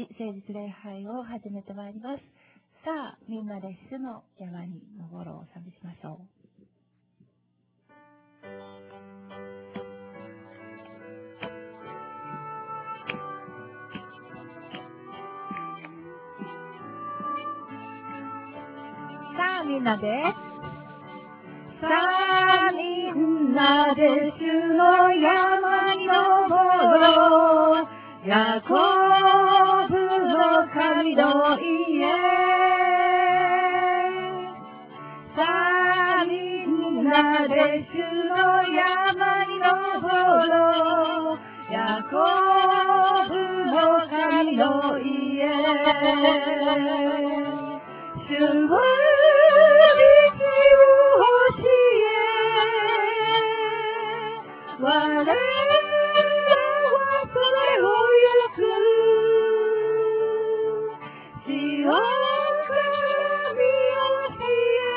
日誠実礼拝を始めてまいります。さあ、みんなで主の山に登ろうを賛美しましょう。さあ、みんなで。さあ、みんなで主の山に登ろう。ヤコブの神の家。さあ、みんなで主の山に登ろう。ヤコブの神の家。主は我らはそれを行く。シオンから身を教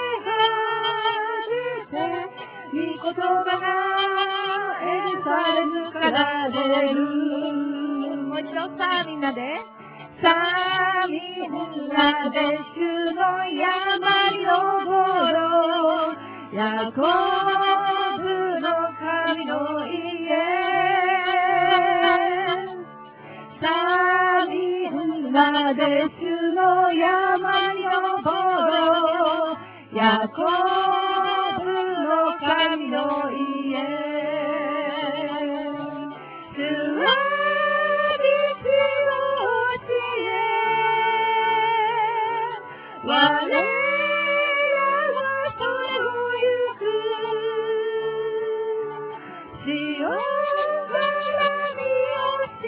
えが出て、御言葉がエルサレムから出る。もう一度さあみんなで。さあみんなで主の山に登ろう。ヤコブの神の家。さあみんなで主の山に登ろう。ヤコブの神の家。主は道を教え、我らはそれを行く。シオンから身教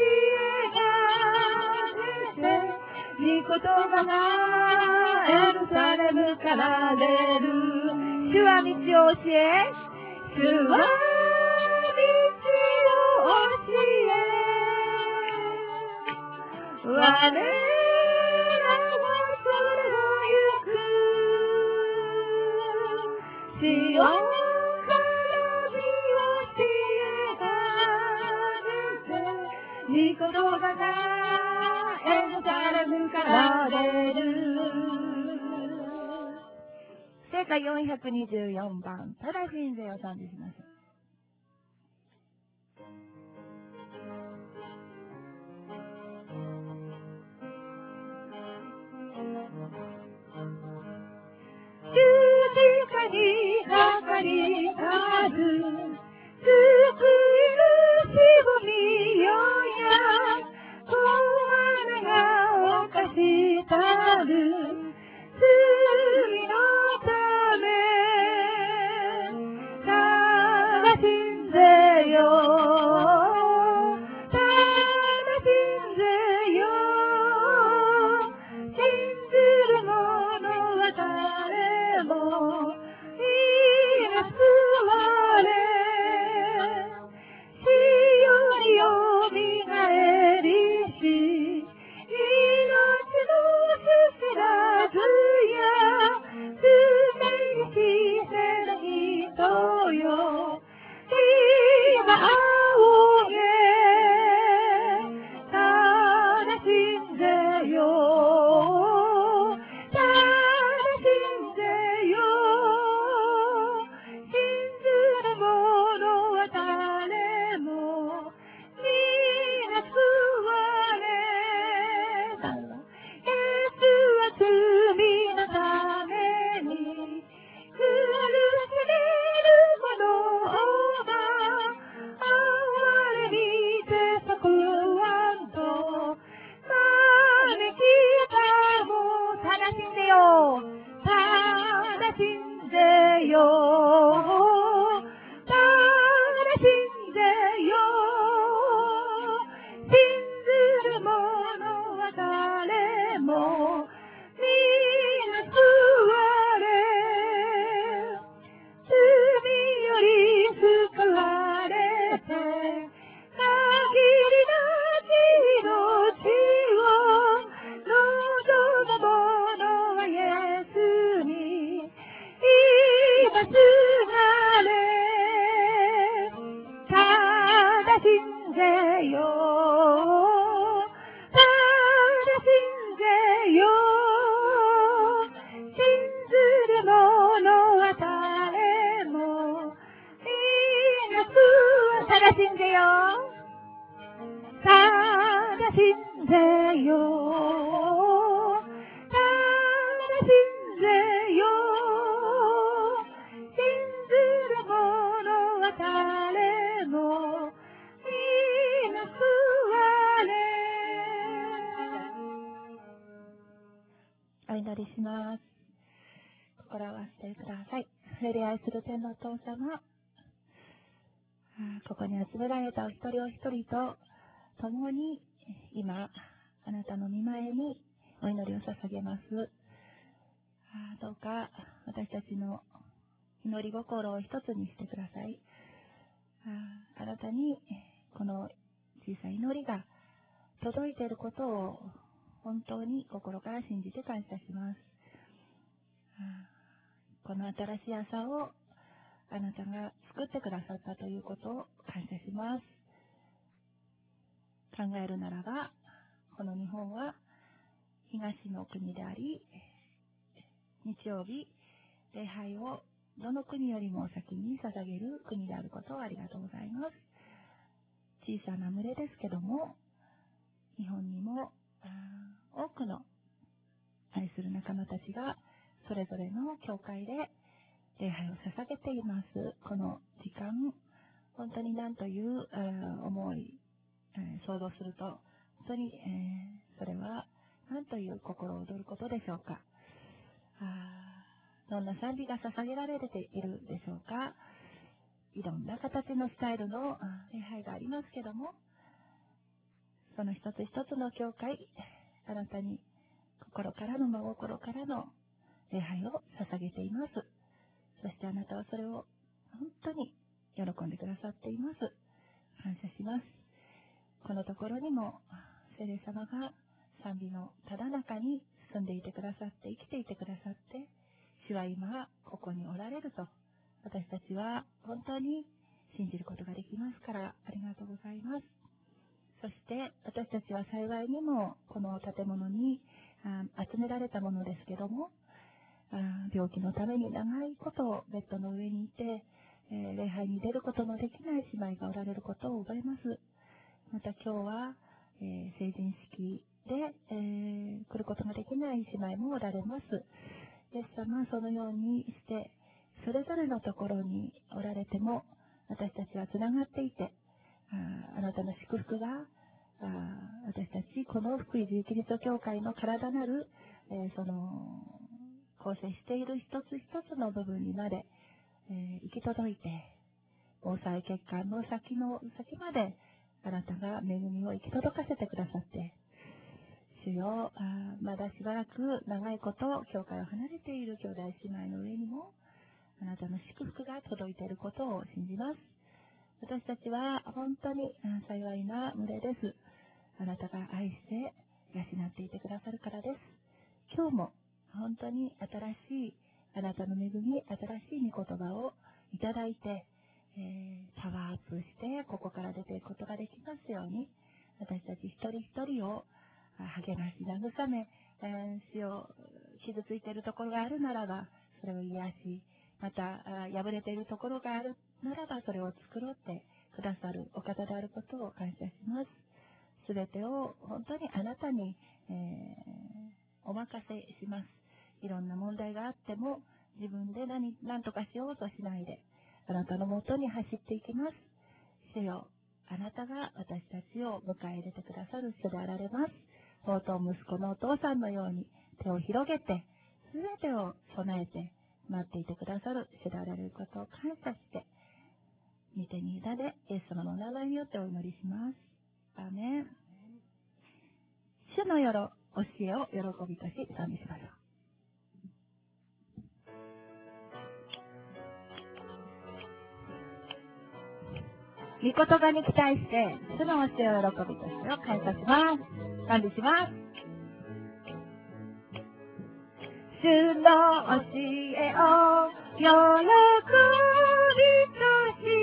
えが出て、御言葉がエルサレムから出る。主は道を教え、主は道を教え、我らはそれを行く。シオンから身教えが出て、御言葉がエルサレムから出る。聖歌424番、ただ信税を賛美します。十字架にかかりたる救い主を見よや、子我が犯したる罪のため、ただ信ぜよ、ただ信ぜよ、信ずる者は誰も皆救われ、死よりよみがえりし、命の知らずや罪にしての人よ、今仰げ、ただ信ぜよ、ただ信ぜよ、信ずる者は誰も皆救われ、イエスは罪のために苦しめる者が哀れみて救わんと招きたも、ただ信ぜよ、ただ信ぜよ、ただ信ぜよ、信ずる者は誰も皆救われ、罪より救われて、限りなき命を望む者はイエスに今す信ぜよ。ただ信ぜよ。信ずる者は誰も皆救われ。お祈りします。心を合わせてください。触れ愛する天のお父様、ここに集められたお一人お一人と共に今あなたの御前にお祈りを捧げます。どうか私たちの祈り心を一つにしてください。あなたにこの小さい祈りが届いていることを本当に心から信じて感謝します。この新しい朝をあなたが作ってくださったということを感謝します。考えるならば、この日本は東の国であり、日曜日、礼拝をどの国よりも先に捧げる国であることをありがとうございます。小さな群れですけども、日本にも多くの愛する仲間たちがそれぞれの教会で礼拝を捧げています。この時間、本当に何という思い、想像すると、本当にそれは何という心躍ることでしょうか。どんな賛美が捧げられているでしょうか。いろんな形のスタイルの礼拝がありますけども、その一つ一つの教会、あなたに心からの真心からの礼拝を捧げています。そしてあなたはそれを本当に喜んでくださっています。感謝します。このところにも聖霊様が賛美のただ中に住んでいてくださって生きていてくださって主は今ここにおられると私たちは本当に信じることができますからありがとうございます。そして私たちは幸いにもこの建物に集められたものですけども病気のために長いことベッドの上にいて礼拝に出ることのできない姉妹がおられることを覚えます。また今日は成人式で来ることができない姉妹もおられます。イエス様、そのようにしてそれぞれのところにおられても私たちはつながっていてあなたの祝福が私たちこの福井自由キリスト教会の体なるその構成している一つ一つの部分にまで行き届いて毛細血管の先まであなたが恵みを行き届かせてくださって主よまだしばらく長いこと教会を離れている兄弟姉妹の上にもあなたの祝福が届いていることを信じます。私たちは本当に幸いな群れです。あなたが愛して養っていてくださるからです。今日も本当に新しいあなたの恵み、新しい御言葉をいただいて、パワーアップしてここから出ていくことができますように私たち一人一人を励まし慰め、主を傷ついているところがあるならばそれを癒し、また破れているところがあるならばそれを作ろうってくださるお方であることを感謝します。すべてを本当にあなたに、お任せします。いろんな問題があっても自分で何とかしようとしないであなたのもとに走っていきます。主よ、あなたが私たちを迎え入れてくださる主であられます。宝刀息子のお父さんのように手を広げてすべてを備えて待っていてくださる主であられることを感謝して御手に委ねイエス様のお名前によってお祈りします。アーメン。主の教えを喜びとし賛美しましょう。御言葉に期待して主の教えを喜びとしを感謝します。賛美します。主の教えを喜びとし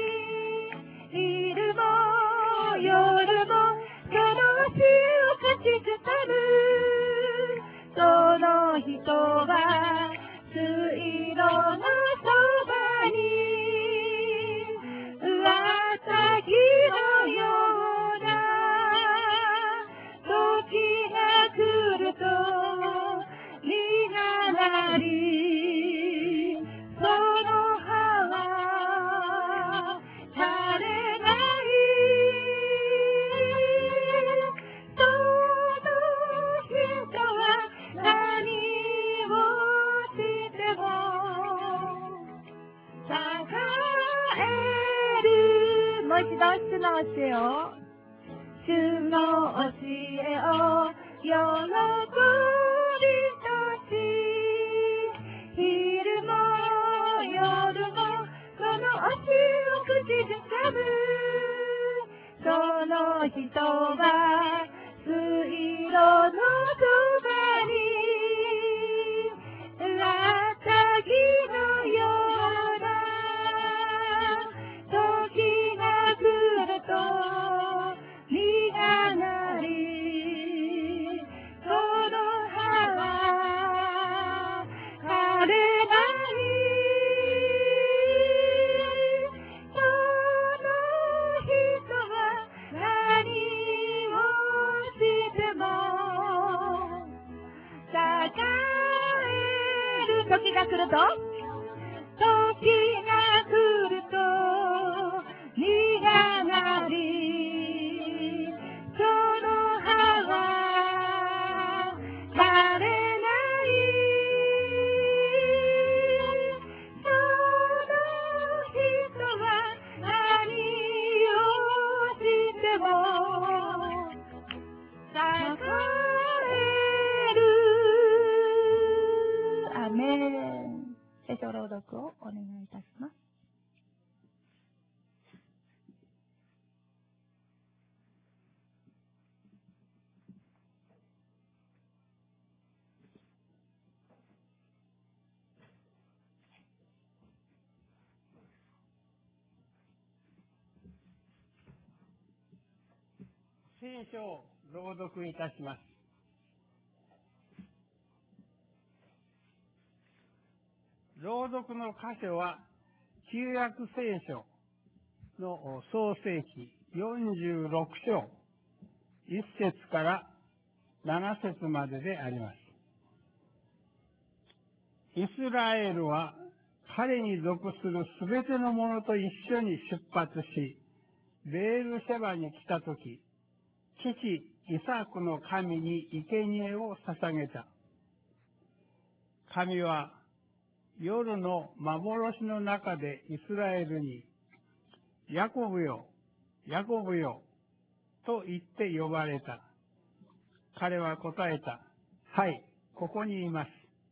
昼も夜もその教えを勝ち語るその人は水路のそばに朝日のような主の教えを、主の教えを喜びとし、昼も夜もその教えを口ずさむ。その人は水路のそばにあった木のような時が来ると実がなり、その葉は枯れない。その人は何をしても栄える時が来ると、時が来ると実がなり、その葉は枯れない。その人は何をしても栄える。アメン。聖書朗読をお願いいたします。 聖書を朗読いたします。朗読の箇所は旧約聖書の創世記46章1節から7節までであります。イスラエルは彼に属するすべての者と一緒に出発し、ベールシェバに来たとき、父イサクの神に生贄を捧げた。神は夜の幻の中でイスラエルに、ヤコブよ、ヤコブよ、と言って呼ばれた。彼は答えた。はい、ここにいます。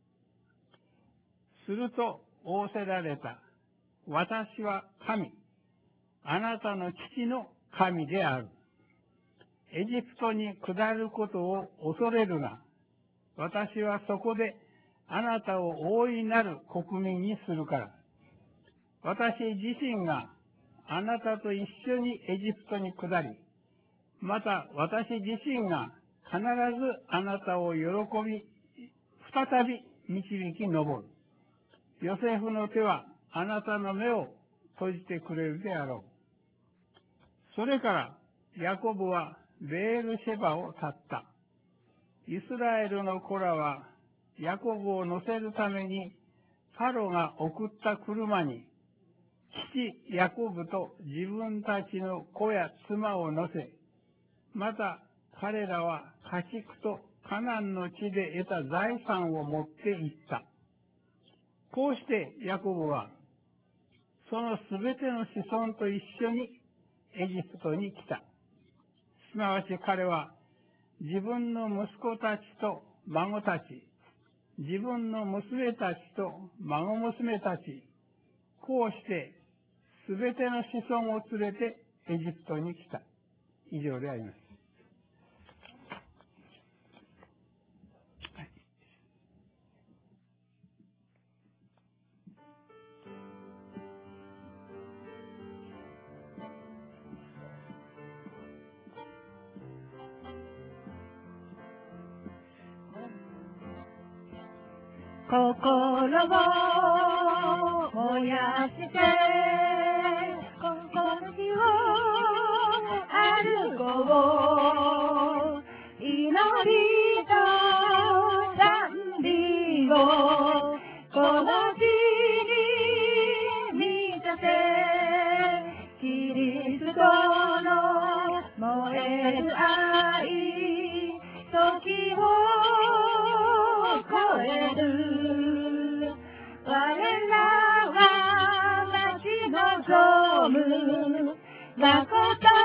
すると仰せられた。私は神、あなたの父の神である。エジプトに下ることを恐れるな。私はそこであなたを大いなる国民にするから。私自身があなたと一緒にエジプトに下り、また私自身が必ずあなたを喜び、再び導き上る。ヨセフの手はあなたの目を閉じてくれるであろう。それからヤコブはベールシェバを去った。イスラエルの子らはヤコブを乗せるためにファロが送った車に父ヤコブと自分たちの子や妻を乗せ、また彼らは家畜とカナンの地で得た財産を持って行った。こうしてヤコブはそのすべての子孫と一緒にエジプトに来た。すなわち彼は自分の息子たちと孫たち、自分の娘たちと孫娘たち、こうしてすべての子孫を連れてエジプトに来た。以上であります。 心を燃やしてこの日を歩こう。祈りと賛美をこの地に満たせ。キリストの燃える愛、時を超える。我らは待ち望む誠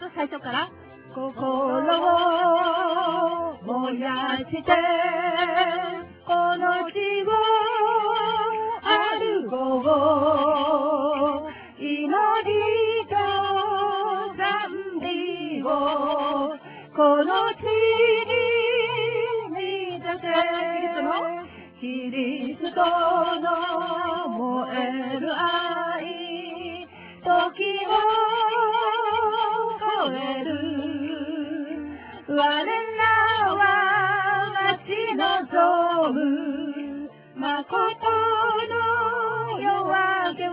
最初から。心を燃やして、この地を歩こう。祈りと賛美をこの地に満たせ。キリストの燃える愛、時を超える。我らは待ち望む誠の夜明けを。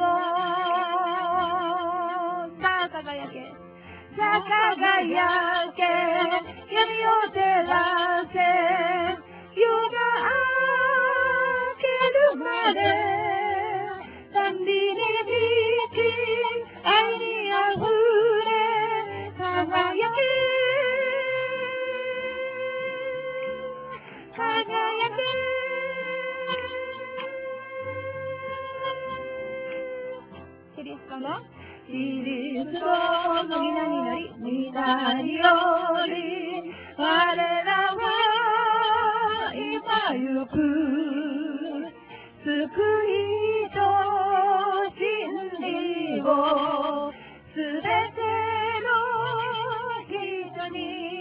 さあ輝け、さあ輝け、闇を照らせ。夜が明けるまで、賛美に満ち、愛にあふれ、輝け、輝け。キリストの皆により、皆により、我らは今ゆく救いと真理をすべての人に。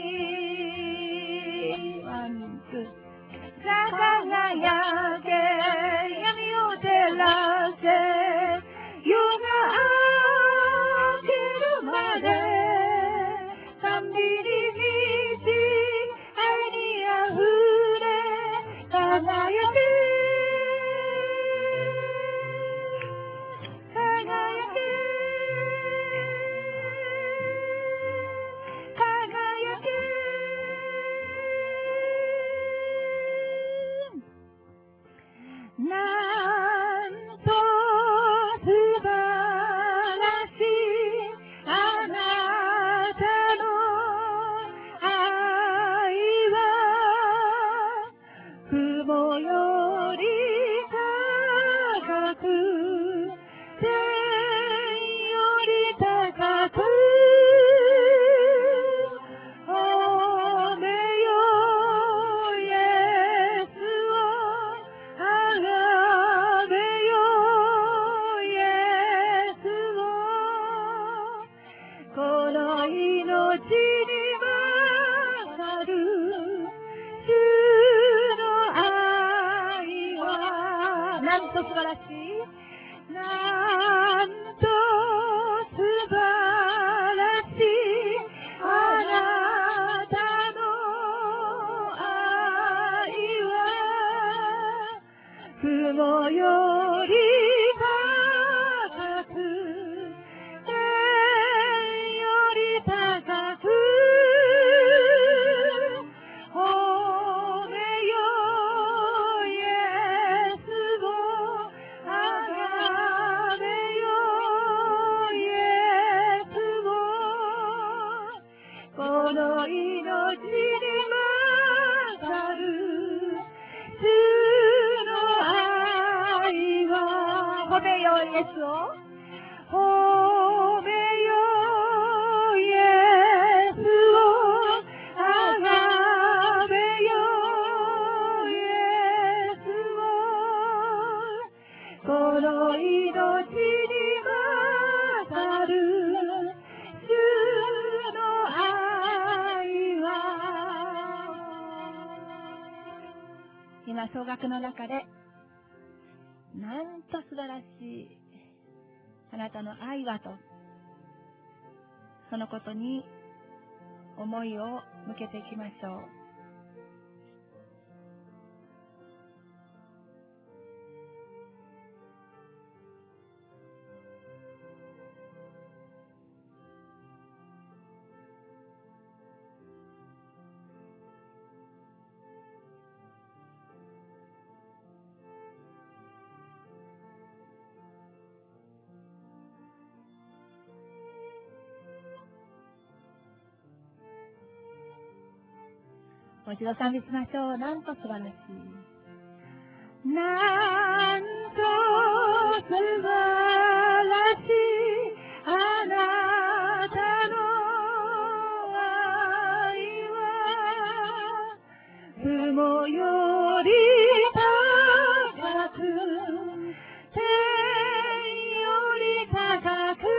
輝け、闇を照らせ。夜が明けるまで、賛美に満ち、愛にあふれ、輝け、輝け、輝け。なんと素晴らしいあなたの愛は、雲より高く、天より高く、おめよイエスをあがめよイエスを。この命に勝る主の愛は、なんと素晴らしい、なんと素晴らしいあなたの愛は、雲より高く、天より高く、おめよイエスをあがめよイエスを。この命に勝る主の愛は、褒めよイエスを、褒めよイエスをあがめよイエスを。この命に勝る主の愛は。今総額の中で、なんと素晴らしいあなたの愛はと、そのことに思いを向けていきましょう。もう一度賛美しましょう。なんと素晴らしい。なんと素晴らしいあなたの雲より高く、天より高く、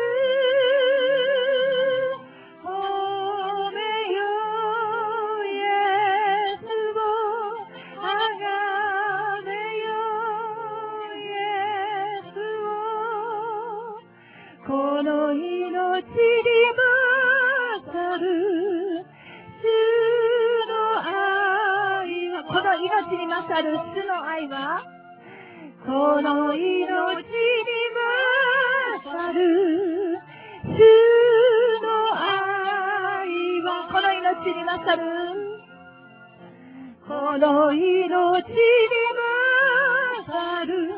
褒めよイエスを、崇めよイエスを、この命に勝る主の愛は、この命に勝る主の愛は、この命に勝る主の愛は、この命に勝る、この命に勝る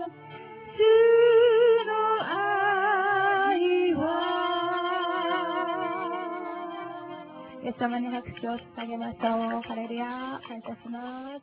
主の愛は、イエス様に拍手を捧げましょう。ハレルヤ、感謝します。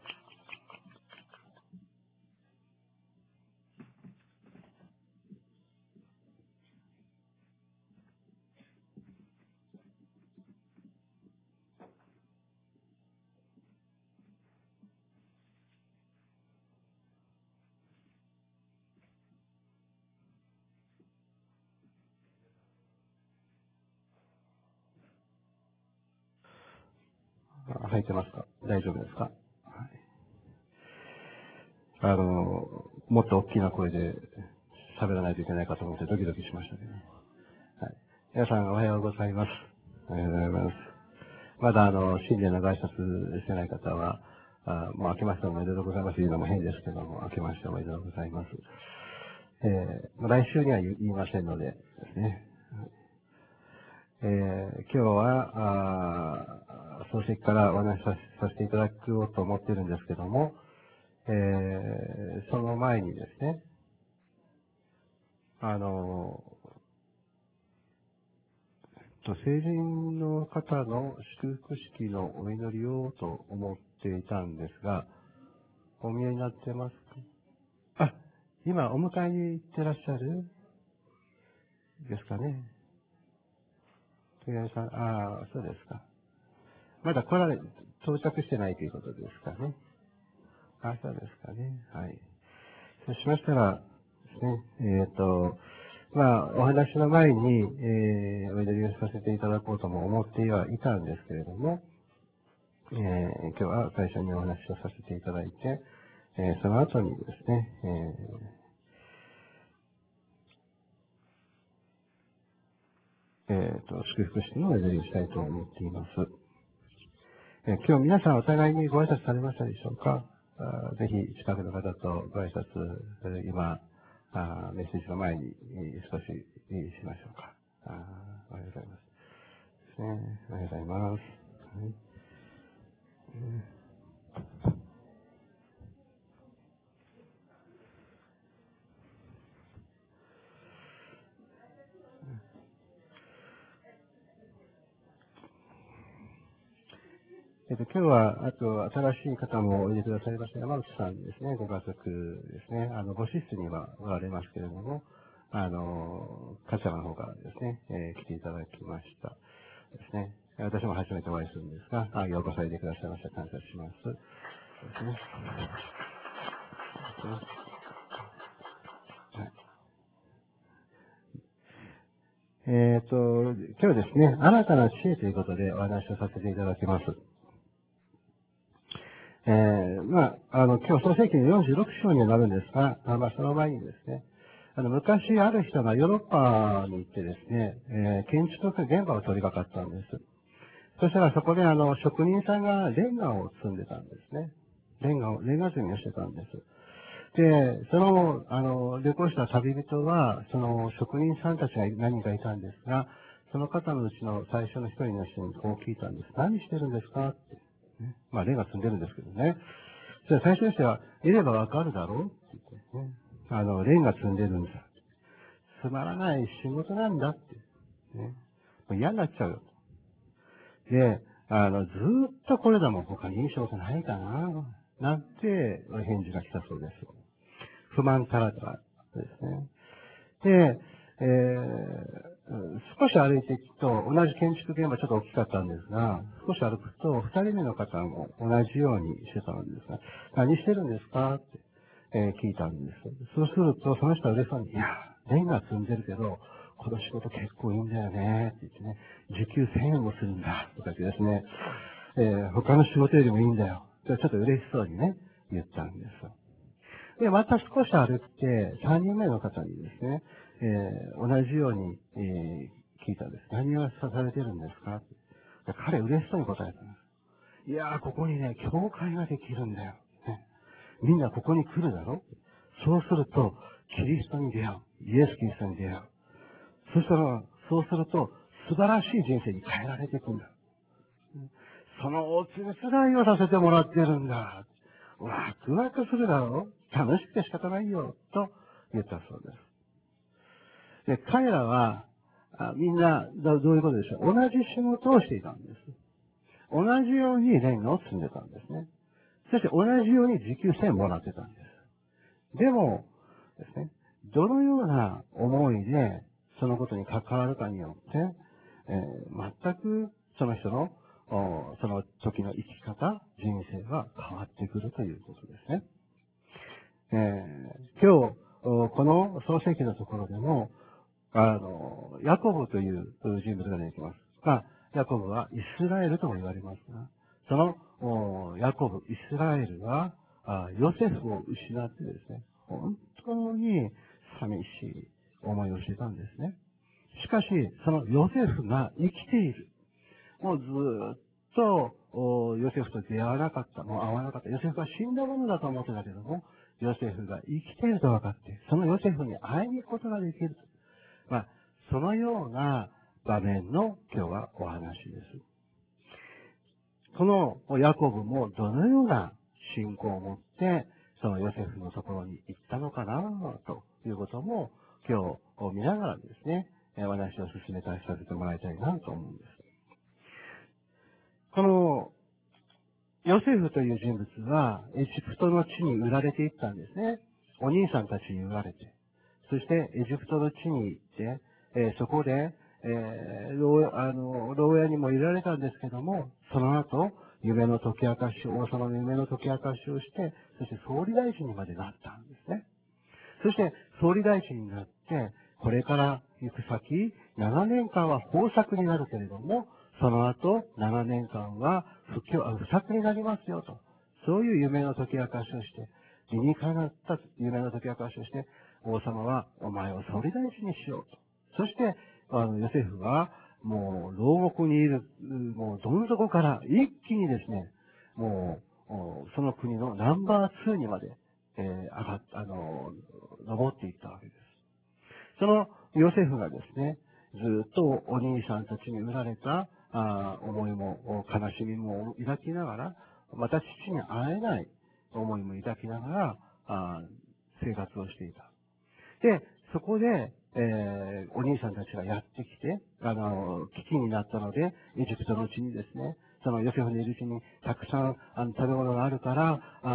入ってますか？大丈夫ですか？もっと大きな声で喋らないといけないかと思ってドキドキしましたけど、はい。皆さんおはようございます。おはようございます。まだ新年のご挨拶してない方は、もう明けましておめでとうございますというのも変ですけども、明けましておめでとうございます。来週には言いませんのでですね。今日は、漱石からお話しさせていただこうと思っているんですけども、その前にですね、成人の方の祝福式のお祈りをと思っていたんですが、お見えになってますか？あ、今お迎えに行ってらっしゃるですかね。さん、そうですか。まだ到着してないということですかね。そうですかね。はい。そうしましたらですね、お話の前に、お祈りをさせていただこうとも思ってはいたんですけれども、今日は最初にお話をさせていただいて、その後にですね、祝福式のお祈りをしたいと思っています。今日皆さんお互いにご挨拶されましたでしょうか？ぜひ近くの方とご挨拶、今、メッセージの前に少ししましょうか。おはようございます。ですね、おはようございます。今日は、あと、新しい方もおいでくださいました山内さんですね、ご家族ですね、ご施設にはおられますけれども、柏の方からですね、来ていただきましたですね。私も初めてお会いするんですが、ようこそおいでくださいました。感謝します。ですね。今日ですね、新たな知恵ということでお話をさせていただきます。今日創世記の46章になるんですが、その前にですね、昔ある人がヨーロッパに行ってですね、建築現場を取り掛かったんです。そしたらそこで職人さんがレンガを積んでたんですね。レンガ積みをしてたんです。で、その、旅行した旅人は、その職人さんたちが何人かいたんですが、その方のうちの最初の一人の人にこう聞いたんです。何してるんですかって。ね、レンガ積んでるんですけどね。じゃあ最初の人は、いればわかるだろうって言ってね。レンガ積んでるんだ。つまらない仕事なんだって。ね、もう嫌になっちゃうよ。で、ずーっとこれだもん、他にいい仕事ないかななんて返事が来たそうです。不満からですね。で、 少し歩いていくと、同じ建築現場ちょっと大きかったんですが、少し歩くと、二人目の方も同じようにしてたんですが、何してるんですかって、聞いたんです。そうすると、その人は嬉しそうに、いや、レンガ積んでるけど、この仕事結構いいんだよね、って言ってね、時給1000円もするんだ、とか言ってですね、他の仕事よりもいいんだよ。ちょっと嬉しそうにね、言ったんです。で、また少し歩いて、3人目の方にですね、同じように、聞いたんです。何をされてるんですかって。彼嬉しそうに答えたんです。いやー、ここにね、教会ができるんだよ。ね、みんなここに来るだろ。そうすると、キリストに出会う。イエス・キリストに出会う。そうすると、素晴らしい人生に変えられていくんだ。そのお手伝いをさせてもらってるんだ。ワクワクするだろう。楽しくて仕方ないよ。と言ったそうです。で、彼らは、みんな、どういうことでしょう。同じ仕事をしていたんです。同じようにレンガを積んでたんですね。そして同じように時給1000もらってたんです。でもですね、どのような思いでそのことに関わるかによって、全くその人のその時の生き方、人生が変わってくるということですね。今日、この創世記のところでも、ヤコブという人物が出てきます。ヤコブはイスラエルとも言われますが、そのヤコブ、イスラエルはヨセフを失ってですね、本当に寂しい思いをしていたんですね。しかし、そのヨセフが生きている。もうずっとヨセフと出会わなかった、もう会わなかった。ヨセフは死んだものだと思ってたけども、ヨセフが生きていると分かって、そのヨセフに会いに行くことができる。そのような場面の今日はお話です。このヤコブもどのような信仰を持って、そのヨセフのところに行ったのかな、ということも今日見ながらですね、お話を進めさせてもらいたいなと思うんです。このヨセフという人物はエジプトの地に売られていったんですね。お兄さんたちに売られて。そしてエジプトの地に行って、そこで、牢屋にもいられたんですけども、その後、夢の解き明かし、王様の夢の解き明かしをして、そして総理大臣にまでなったんですね。そして総理大臣になって、これから行く先、7年間は豊作になるけれども、その後、7年間は不作になりますよと。そういう夢の解き明かしをして、理にかなった夢の解き明かしをして、王様はお前を総理大臣にしようと。そして、ヨセフは、もう、牢獄にいる、もう、どん底から一気にですね、もう、その国のナンバー2にまで、登っていったわけです。そのヨセフがですね、ずっとお兄さんたちに売られた思いも、悲しみも抱きながら、また父に会えない思いも抱きながら、生活をしていた。で、そこで、お兄さんたちがやってきて、危機になったので、エジプトの地にですね、そのヨセフのいるうちにたくさん食べ物があるから、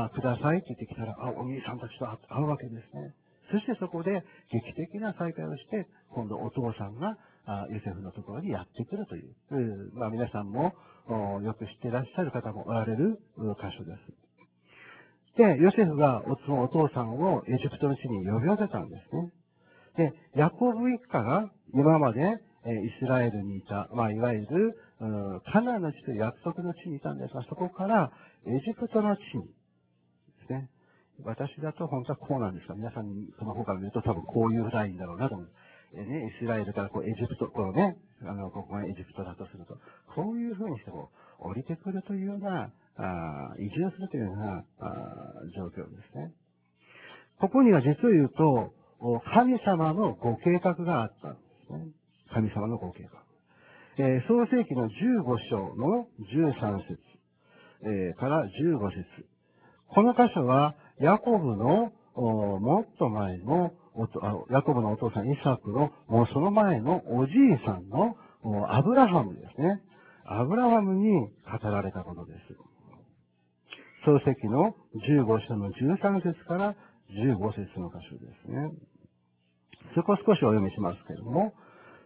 くださいって言ってきたら、お兄さんたちと会うわけですね。そしてそこで劇的な再会をして、今度お父さんがヨセフのところにやってくるという、皆さんもよく知っていらっしゃる方もおられる箇所です。で、ヨセフがお父さんをエジプトの地に呼び寄せたんですね。で、ヤコブ一家が今までイスラエルにいた、いわゆるカナンの地という約束の地にいたんですが、そこからエジプトの地にですね。私だと本当はこうなんですが、皆さんにその方から見ると多分こういうラインだろうなと思うんです。イスラエルからエジプト、ここがエジプトだとすると、こういうふうにして降りてくるというような、移住するというような状況ですね。ここには実を言うと、神様のご計画があったんですね。神様のご計画。創世記の15章の13節、から15節。この箇所は、ヤコブのもっと前のヤコブのお父さんイサクのもうその前のおじいさんのアブラハムですね。アブラハムに語られたことです。創世記の15章の13節から15節の箇所ですね。そこを少しお読みしますけれども、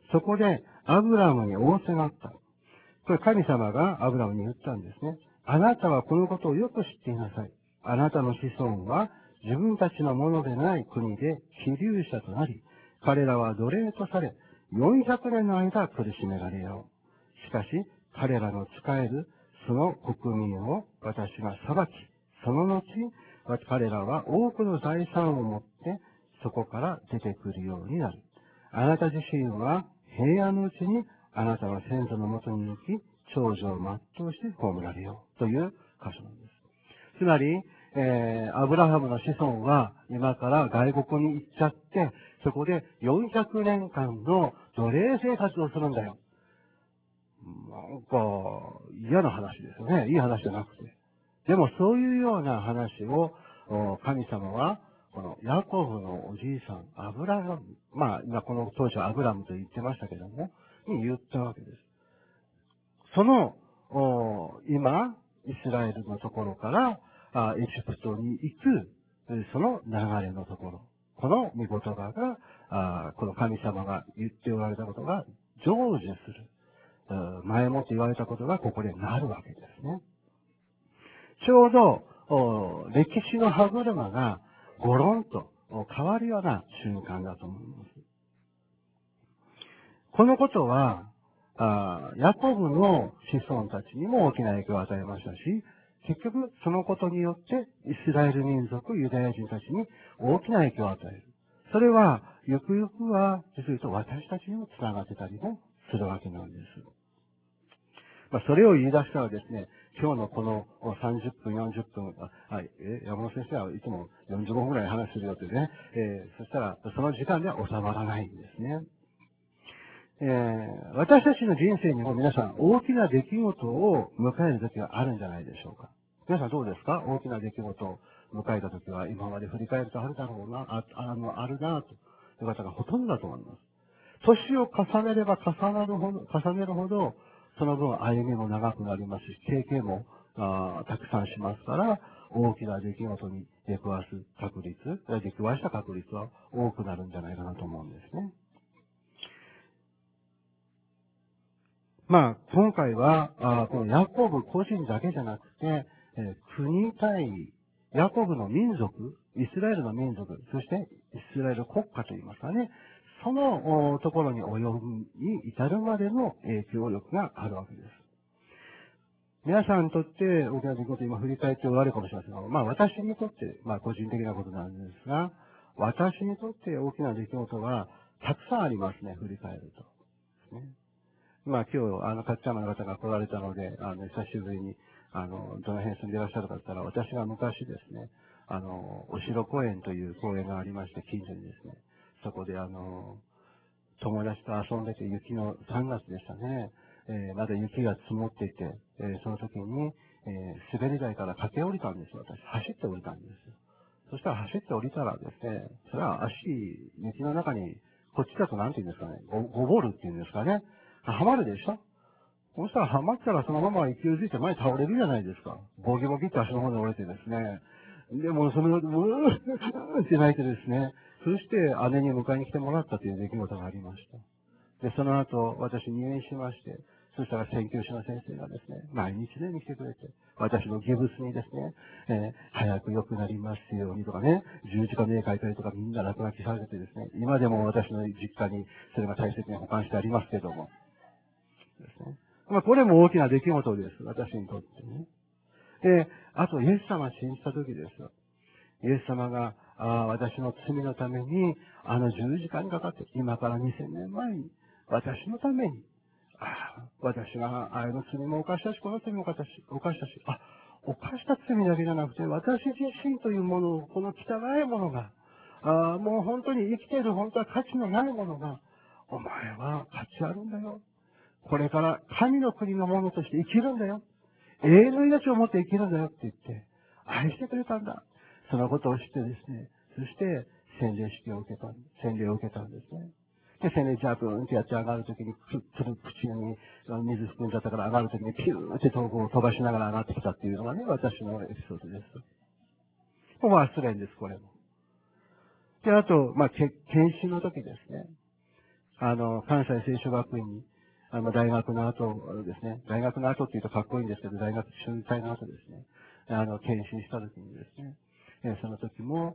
そこでアブラムに仰せがあった。これ神様がアブラムに言ったんですね。あなたはこのことをよく知っていなさい。あなたの子孫は自分たちのものでない国で寄留者となり、彼らは奴隷とされ、400年の間苦しめられよう。しかし、彼らの使えるその国民を私が裁き、その後、彼らは多くの財産を持ってそこから出てくるようになる。あなた自身は平安のうちにあなたの先祖のもとに行き、長寿を全うして葬られようという箇所なんです。つまり、アブラハムの子孫は今から外国に行っちゃって、そこで400年間の奴隷生活をするんだよ。なんか、嫌な話ですよね。いい話じゃなくて。でもそういうような話を、神様は、このヤコブのおじいさん、アブラハム、今この当時はアブラムと言ってましたけども、に言ったわけです。その、今、イスラエルのところから、エジプトに行く、その流れのところ。この御言葉が、この神様が言っておられたことが成就する。前もって言われたことがここでなるわけですね。ちょうど、歴史の歯車がゴロンと変わるような瞬間だと思います。このことは、ヤコブの子孫たちにも大きな影響を与えましたし、結局そのことによってイスラエル民族、ユダヤ人たちに大きな影響を与える。それは、ゆくゆくは、実を言うと私たちにもつながってたりもするわけなんです。それを言い出したらですね、今日のこの30分、40分、山本先生はいつも45分ぐらい話するよってね、そしたらその時間では収まらないんですね。私たちの人生にも皆さん大きな出来事を迎える時があるんじゃないでしょうか。皆さんどうですか？大きな出来事を迎えた時は今まで振り返るとあるだろうな、あるなという方がほとんどだと思います。年を重ねれば重ねるほど、その分歩みも長くなりますし、経験もたくさんしますから、大きな出来事に出くわした確率は多くなるんじゃないかなと思うんですね。今回は、このヤコブ個人だけじゃなくて、国対ヤコブの民族、イスラエルの民族、そしてイスラエル国家といいますかね、そのところに及ぶに至るまでの影響力があるわけです。皆さんにとって大きな出来事を今振り返っておられるかもしれませんが、私にとって、個人的なことなんですが、私にとって大きな出来事はたくさんありますね、振り返ると。ね、今日、カッチャーマの方が来られたので、久しぶりに、どの辺住んでいらっしゃるかって言ったら、私が昔ですね、お城公園という公園がありまして、近所にですね、そこで友達と遊んでて、雪の3月でしたね、まだ雪が積もっていて、その時に、滑り台から駆け下りたんですよ、私。走って降りたんですよ。そしたら走って降りたらですね、それは雪の中に、こっちだとなんて言うんですかね、ごぼるっていうんですかね、はまるでしょ？そしたらはまったらそのまま勢いづいて前に倒れるじゃないですか。ボキボキって足の方で折れてですね。でもその、って泣いてですね。そして姉に迎えに来てもらったという出来事がありました。で、その後、私入院しまして、そしたら宣教師の先生がですね、毎日のように来てくれて、私のギブスにですね、早く良くなりますようにとかね、十字架の絵描いたりとかみんな落書きされてですね、今でも私の実家にそれが大切に保管してありますけども、ですね。これも大きな出来事です。私にとってね。で、あと、イエス様を信じた時ですよ。イエス様が、私の罪のために、十字架にかかって、今から2000年前に、私のために、私があの罪も犯したし、この罪も犯したし、犯した罪だけじゃなくて、私自身というものを、この汚いものが、もう本当に生きている本当は価値のないものが、お前は価値あるんだよ。これから神の国のものとして生きるんだよ。永遠の命を持って生きるんだよって言って、愛してくれたんだ。そのことを知ってですね、そして洗礼を受けたんですね。で、洗礼ジャープンってやって上がるときに、口に水含んじゃったから上がるときにピューって飛ばしながら上がってきたっていうのがね、私のエピソードです。もう忘れんです、これも。で、あと、検診の時ですね。 関西聖書学院に、大学の後ですね、大学の後って言うとかっこいいんですけど、大学中退の後ですね、研修した時にですね、その時も、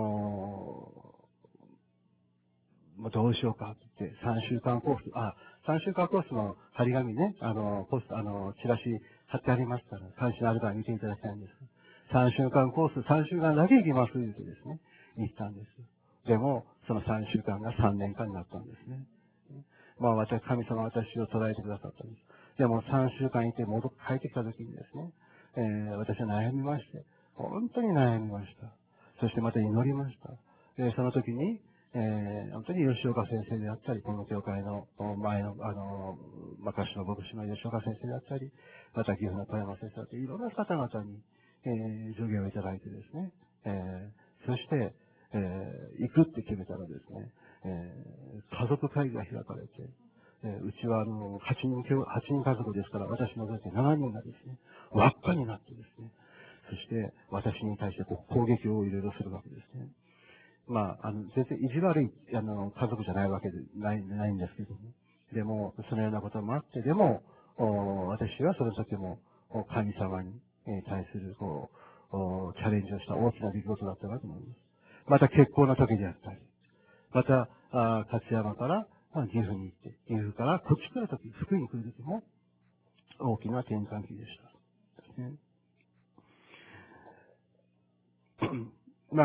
もうどうしようかって言って、3週間コース、3週間コースの張り紙ね、チラシ貼ってありますから、関心あるから見ていただきたいんです。3週間コース、3週間だけ行きますと言ってですね、行ったんです。でも、その3週間が3年間になったんですね。神様は私を捉えてくださったんです。でも3週間いて帰ってきた時にですね、私は悩みまして、本当に悩みました。そしてまた祈りました。その時に、本当に吉岡先生であったり、この教会の前の、歌手の牧師の吉岡先生であったり、また岐阜の富山先生だったり、いろんな方々に、助言をいただいてですね、そして、行くって決めたらですね、家族会議が開かれて、うちは8人家族ですから、私の除いて7人がですね、輪っかになってですね、そして私に対して攻撃をいろいろするわけですね。全然意地悪い家族じゃないわけでないんですけども、でも、そのようなこともあって、でも、私はその時も神様に対するチャレンジをした大きな出来事だったなと思います。また結婚の時であったり、また、勝山から岐阜に行って、岐阜からこっち来る時、福井に来る時も大きな転換期でした。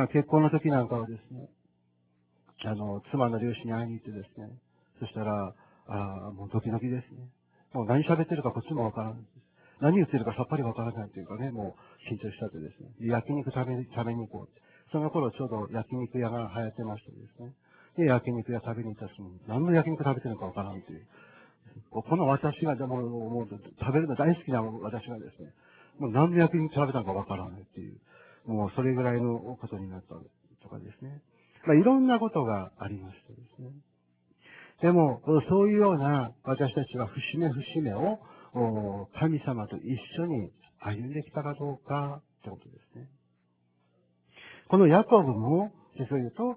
結婚の時なんかはですね、妻の両親に会いに行ってですね、そしたら、もうドキドキですね。もう何喋ってるかこっちもわからないです。何言ってるかさっぱりわからないというかね、もう緊張したってですね、焼肉食べに行こうって。その頃ちょうど焼肉屋が流行ってましてですね。で、焼肉屋食べに行った時に、何の焼肉食べてるのかわからんという。この私が、もう食べるの大好きな私がですね、もう何の焼肉食べたのかわからないっていう、もうそれぐらいのことになったとかですね。いろんなことがありましてですね。でも、そういうような私たちは節目節目を神様と一緒に歩んできたかどうかってことですね。このヤコブも、実を言うと、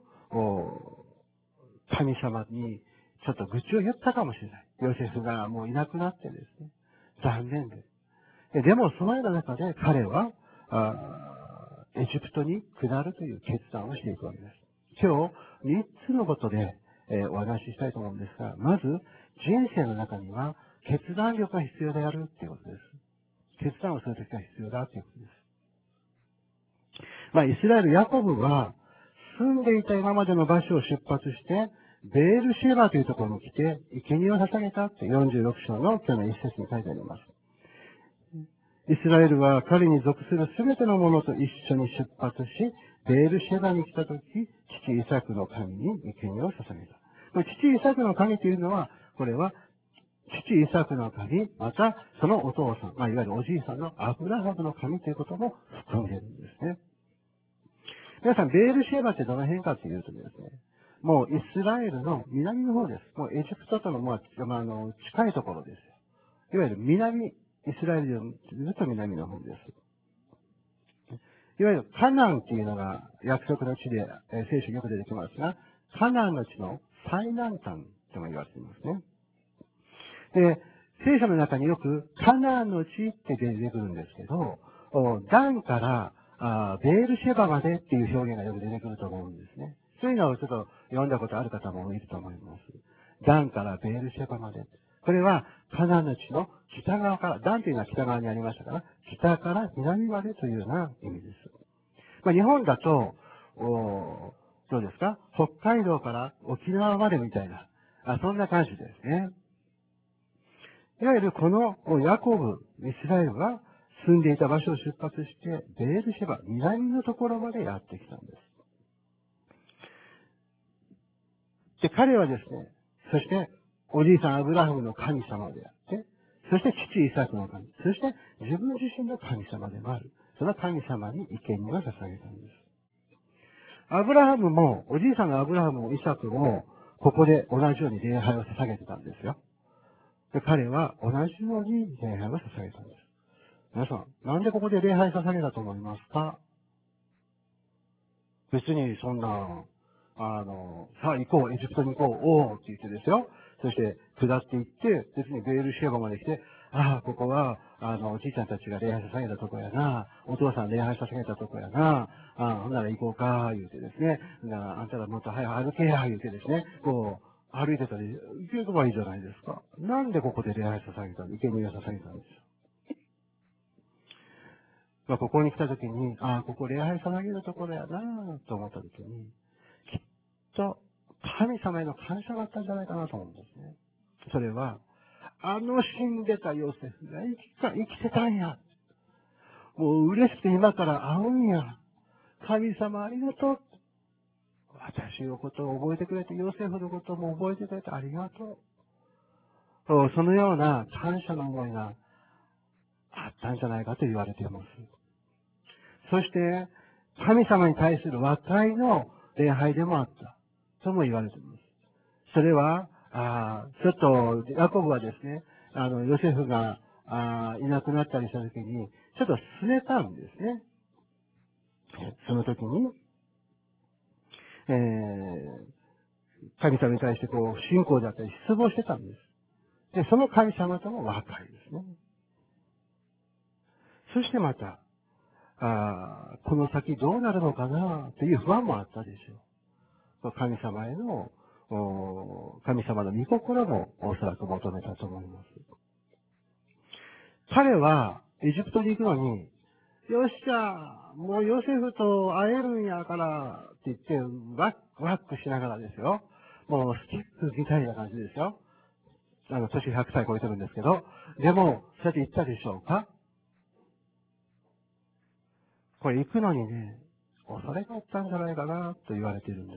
神様にちょっと愚痴を言ったかもしれない。ヨセフがもういなくなってですね。残念です。でも、そのような中で彼は、エジプトに下るという決断をしていくわけです。今日、3つのことで、お話ししたいと思うんですが、まず、人生の中には決断力が必要であるということです。決断をするときが必要だということです。イスラエル、ヤコブは、住んでいた今までの場所を出発して、ベールシェバというところに来て、生贄を捧げたって46章の今日の一節に書いてあります。イスラエルは彼に属するすべてのものと一緒に出発し、ベールシェバに来たとき、父イサクの神に生贄を捧げた。父イサクの神というのは、これは、父イサクの神、またそのお父さん、いわゆるおじいさんのアブラハムの神ということも含んでいるんですね。皆さん、ベールシェバってどの辺かというとですね、もうイスラエルの南の方です。もうエジプトとの、近いところですよ。いわゆる南、イスラエルよりずっと南の方です。いわゆるカナンっていうのが約束の地で、聖書によく出てきますが、カナンの地の最南端とも言われていますね。で、聖書の中によくカナンの地って出てくるんですけど、ダンからベールシェバまでっていう表現がよく出てくると思うんですね。そういうのをちょっと読んだことある方もいると思います。ダンからベールシェバまで。これはカナンの地の北側から、ダンというのは北側にありましたから、北から南までというような意味です。日本だと、どうですか？北海道から沖縄までみたいな、そんな感じですね。いわゆるこのヤコブ、イスラエルが住んでいた場所を出発して、ベールシェバ、南のところまでやってきたんです。で、彼はですね、そして、おじいさんアブラハムの神様であって、そして父イサクの神、そして自分自身の神様でもある。その神様に生贄を捧げたんです。アブラハムも、おじいさんのアブラハムもイサクも、ここで同じように礼拝を捧げてたんですよ。で、彼は同じように礼拝を捧げたんです。皆さん、なんでここで礼拝捧げたと思いますか？別にそんな、 さあ行こう、エジプトに行こう、おーって言ってですよ。そして下って行って、別にベールシェバまで来て、ああ、ここは、おじいちゃんたちが礼拝捧げたとこやな、お父さん礼拝捧げたとこやな、ほんなら行こうか、言うてですね、あんたらもっと早く歩けや、言うてですね、こう、歩いてたり、行けばいいじゃないですか。なんでここで礼拝捧げたの、生贄を捧げたんですよ。ここに来た時に、ここ礼拝捧げるところやなと思った時に、きっと神様への感謝があったんじゃないかなと思うんですね。それは、死んでたヨセフが生きてたんや。もう嬉しくて今から会うんや。神様ありがとう。私のことを覚えてくれて、ヨセフのことも覚えてくれてありがとう。そのような感謝の思いがあったんじゃないかと言われています。そして、神様に対する和解の礼拝でもあったとも言われています。それは、ちょっと、ヤコブはですね、ヨセフがいなくなったりしたときに、ちょっと拗ねたんですね。その時に、神様に対してこう、信仰だったり失望してたんです。で、その神様との和解ですね。そしてまた、この先どうなるのかなという不安もあったでしょう。神様への、神様の御心もおそらく求めたと思います。彼はエジプトに行くのに、よっしゃ、もうヨセフと会えるんやからって言って、ワックしながらですよ。もうスティックみたいな感じですよ。年100歳超えてるんですけど。でも、そうやって言ったでしょうか？これ行くのにね、恐れがあったんじゃないかなと言われているんです。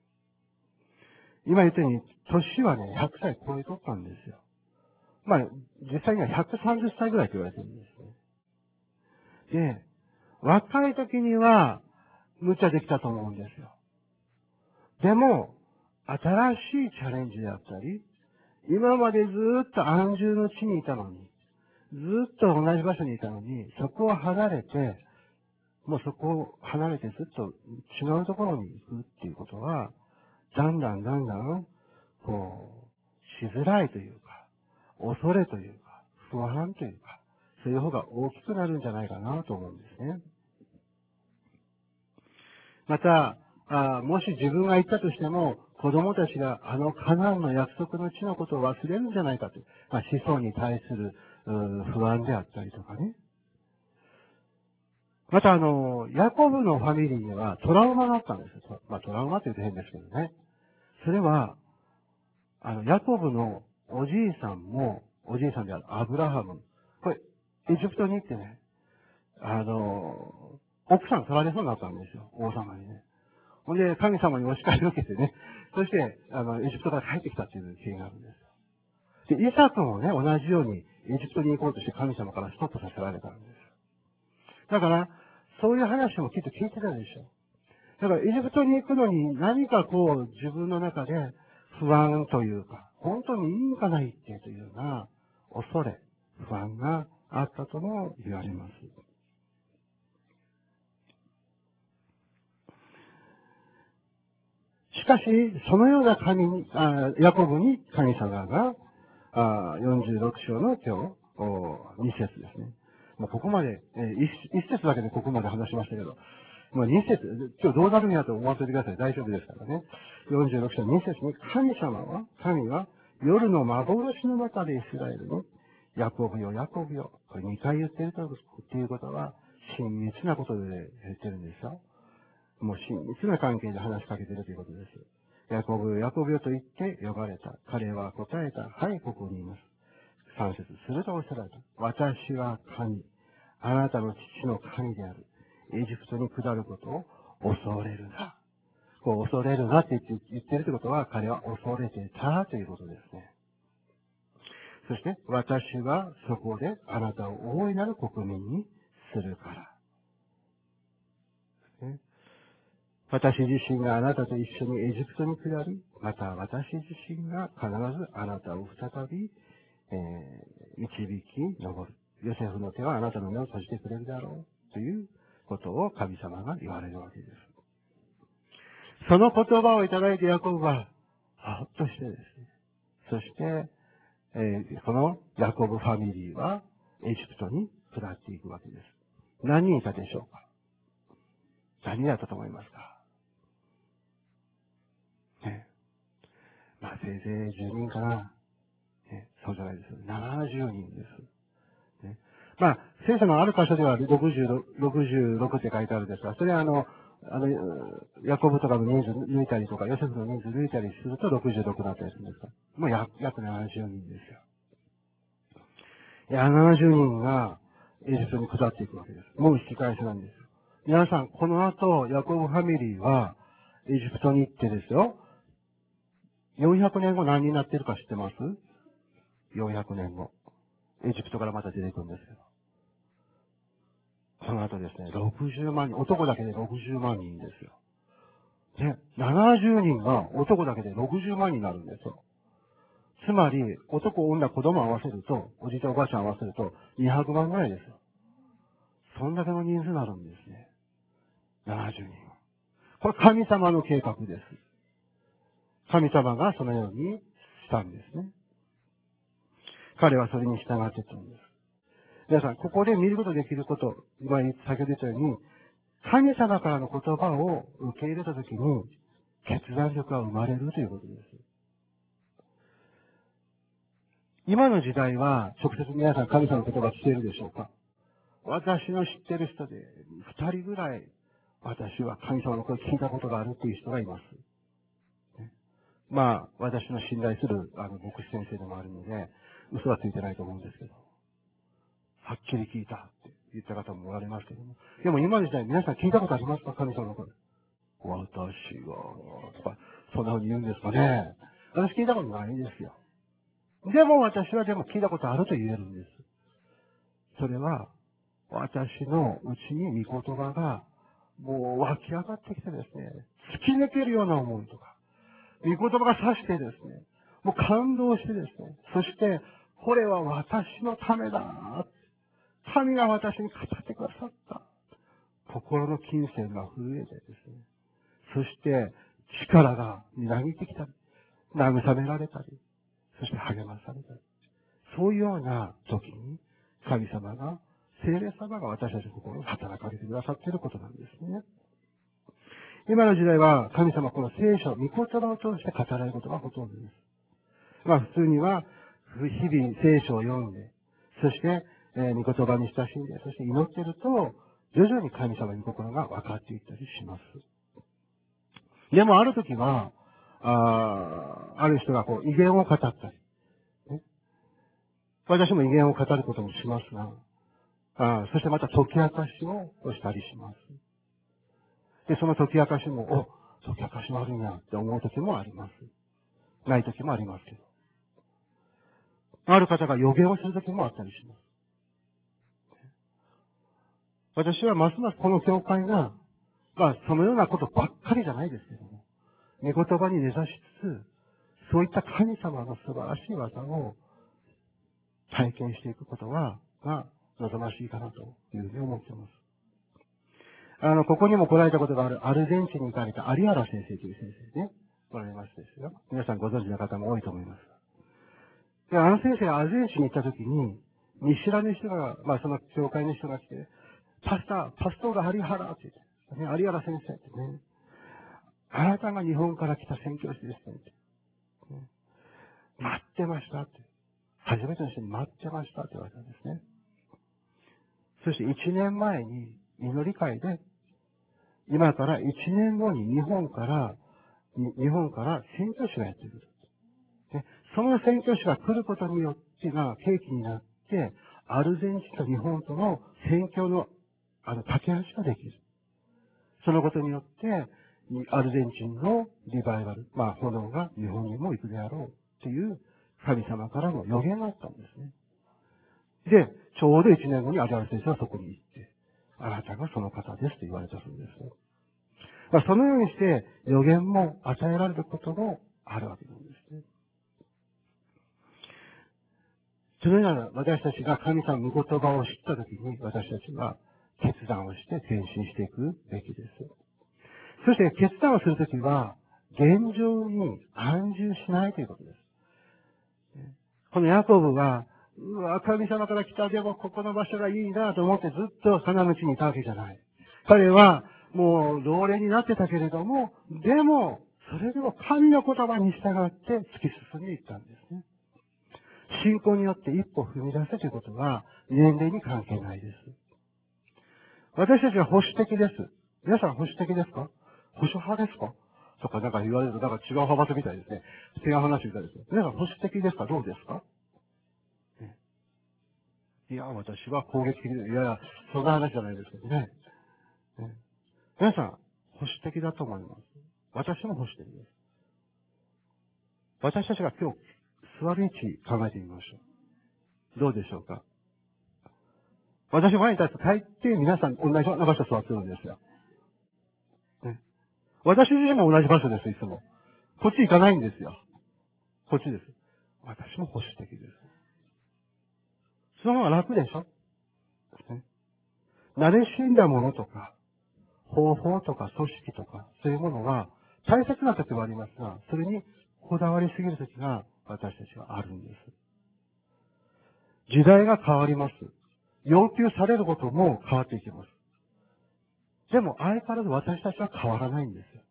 今言ったように、年はね、100歳超えとったんですよ。実際には130歳ぐらいと言われてるんですね。で、若い時には、無茶できたと思うんですよ。でも、新しいチャレンジであったり、今までずっと安住の地にいたのに、ずっと同じ場所にいたのに、そこを離れて、もうそこを離れてずっと違うところに行くっていうことは、だんだん、こう、しづらいというか、恐れというか、不安というか、そういう方が大きくなるんじゃないかなと思うんですね。また、もし自分が行ったとしても、子供たちがカナンの約束の地のことを忘れるんじゃないかという、子孫に対する不安であったりとかね。またヤコブのファミリーにはトラウマがあったんですよ。トラウマって言うと変ですけどね。それは、ヤコブのおじいさんも、おじいさんであるアブラハム。これ、エジプトに行ってね、奥さん取られそうになったんですよ。王様にね。ほんで、神様にお叱りを受けてね、そして、エジプトから帰ってきたっていう経緯があるんです。で、イサクもね、同じようにエジプトに行こうとして神様からストップさせられたんです。だから、そういう話もきっと聞いてたでしょ。だから、エジプトに行くのに何かこう、自分の中で不安というか、本当にいいんかないってというような恐れ、不安があったとも言われます。しかし、そのようなヤコブに神様が、46章の今日、2節ですね。もうここまで、1節だけでここまで話しましたけど、もう2節、今日どうなるんやと思わせてください。大丈夫ですからね。46章2節に、神は、夜の幻の中でイスラエルに、ヤコブよ、ヤコブよ。これ2回言ってるということは、親密なことで言ってるんですよ。もう親密な関係で話しかけているということです。ヤコブよ、ヤコブよと言って呼ばれた。彼は答えた。はい、ここにいます。3節するとおっしゃられた。私は神。あなたの父の神である。エジプトに下ることを恐れるな。こう恐れるなって言ってるということは、彼は恐れてたということですね。そして、私はそこであなたを大いなる国民にするから。私自身があなたと一緒にエジプトに下り、また私自身が必ずあなたを再び、導き上る。ヨセフの手はあなたの目を閉じてくれるだろうということを神様が言われるわけです。 その言葉をいただいてヤコブは、ほっとしてですね。そして、このヤコブファミリーはエジプトに下っていくわけです。何人いたでしょうか？何人だったと思いますか？ね。まあ、せいぜい10人かな。ね、そうじゃないです。70人です。ね、まあ、聖書のある箇所では66って書いてあるんですが、それはヤコブとかの人数抜いたりとか、ヨセフの人数抜いたりすると66だったりするんですが、もう約70人ですよ。70人がエジプトに下っていくわけです。もう引き返しなんですよ。皆さん、この後、ヤコブファミリーは、エジプトに行ってですよ、400年後何になってるか知ってます？ 400 年後。エジプトからまた出てくるんですけど。その後ですね、60万人、男だけで60万人ですよ。ね、70人が男だけで60万人になるんですよ。つまり、男、女、子供合わせると、おじいちゃんおばあちゃん合わせると、200万ぐらいですよ。そんだけの人数になるんですね。70人。これ神様の計画です。神様がそのようにしたんですね。彼はそれに従ってたんです。皆さん、ここで見ることできること、先ほど言ったように、神様からの言葉を受け入れたときに、決断力が生まれるということです。今の時代は、直接皆さん神様の言葉を聞けるでしょうか？私の知ってる人で、2人ぐらい、私は神様の声を聞いたことがあるという人がいます。まあ、私の信頼する牧師先生でもあるので、嘘はついてないと思うんですけど、はっきり聞いたって言った方もおられますけども。でも今の時代、皆さん聞いたことありますか？神様の声。私が、とか、そんな風に言うんですかね。私聞いたことないですよ。でも私は聞いたことあると言えるんです。それは、私のうちに御言葉が、もう湧き上がってきてですね、突き抜けるような思いとか、御言葉が指してですね、もう感動してですね、そして、これは私のためだ。神が私に語ってくださった。心の金銭が震えてですね、そして力がみなぎってきたり、慰められたり、そして励まされたり、そういうような時に神様が、聖霊様が私たちの心に働かれてくださっていることなんですね。今の時代は神様この聖書、御言葉を通して語られることがほとんどです。まあ普通には日々聖書を読んで、そして、御言葉に親しんで、そして祈っていると、徐々に神様の心が分かっていったりします。でもある時は、ある人が威厳を語ったり、ね、私も威厳を語ることもしますが、そしてまた解き明かしをしたりします。で、その解き明かしも、解き明かしもあるんやって思う時もあります。ない時もありますけど。ある方が予言をする時もあったりします。私はますますこの教会が、そのようなことばっかりじゃないですけども、御言葉に根ざしつつ、そういった神様の素晴らしい技を体験していくことが望ましいかなというふうに思っています。ここにも来られたことがあるアルゼンチンに行かれたアリアラ先生という先生ね、来られましてですよ。皆さんご存知の方も多いと思います。で、あの先生がアルゼンチンに行った時に、見知らぬ人が、その教会の人が来て、パストーラハリハラって言って、ね、アリアラ先生ってね、あなたが日本から来た宣教師ですねって、ね。待ってましたって。初めての人に待ってましたって言われたんですね。そして1年前に祈り会で、今から1年後に日本から宣教師がやってくる。で、その宣教師が来ることによってが契機になって、アルゼンチンと日本との宣教の架け橋ができる。そのことによって、アルゼンチンのリバイバル、炎が日本にも行くであろうという神様からの予言があったんですね。で、ちょうど1年後にアリアラ先生はそこに行って、あなたがその方ですと言われたそうです。そのようにして予言も与えられることもあるわけなんですね。そのような私たちが神様の御言葉を知ったときに私たちは決断をして前進していくべきです。 そして決断をするときは、現状に安住しないということです。このヤコブは、うわ、神様から来た、でもここの場所がいいなと思ってずっと花道にいたわけじゃない。彼は、もう、老齢になってたけれども、でも、それでも神の言葉に従って突き進んでいったんですね。信仰によって一歩踏み出せということは、年齢に関係ないです。私たちは保守的です。皆さん保守的ですか？保守派ですか？とかなんか言われると、なんか違う派閥みたいですね。違う話みたいですね。皆さん保守的ですか？どうですか？いや、私は攻撃的で、いやいや、そんな話じゃないですけどね。皆さん、保守的だと思います。私も保守的です。私たちが今日、座る位置考えてみましょう。どうでしょうか？私前に立つと大抵皆さん同じような場所座ってるんですよ。私自身も同じ場所です、いつも。こっち行かないんですよ。こっちです。私も保守的です。その方が楽でしょ？慣れ死んだものとか、方法とか組織とか、そういうものは大切な時はありますが、それにこだわりすぎる時が私たちはあるんです。時代が変わります。要求されることも変わっていきます。でも相変わらず私たちは変わらないんですよ。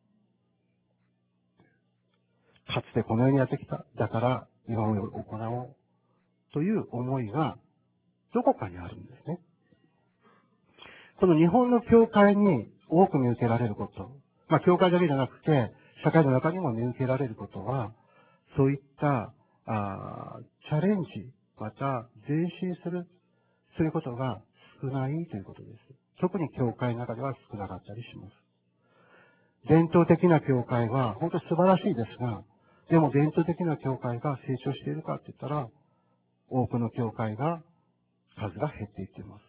かつてこの世にやってきた。だから今を行おう。という思いがどこかにあるんですね。この日本の教会に多く見受けられること。教会だけじゃなくて、社会の中にも見受けられることは、そういったチャレンジ、また前進する、そういうことが少ないということです。特に教会の中では少なかったりします。伝統的な教会は本当に素晴らしいですが、でも伝統的な教会が成長しているかって言ったら、多くの教会が数が減っていっています。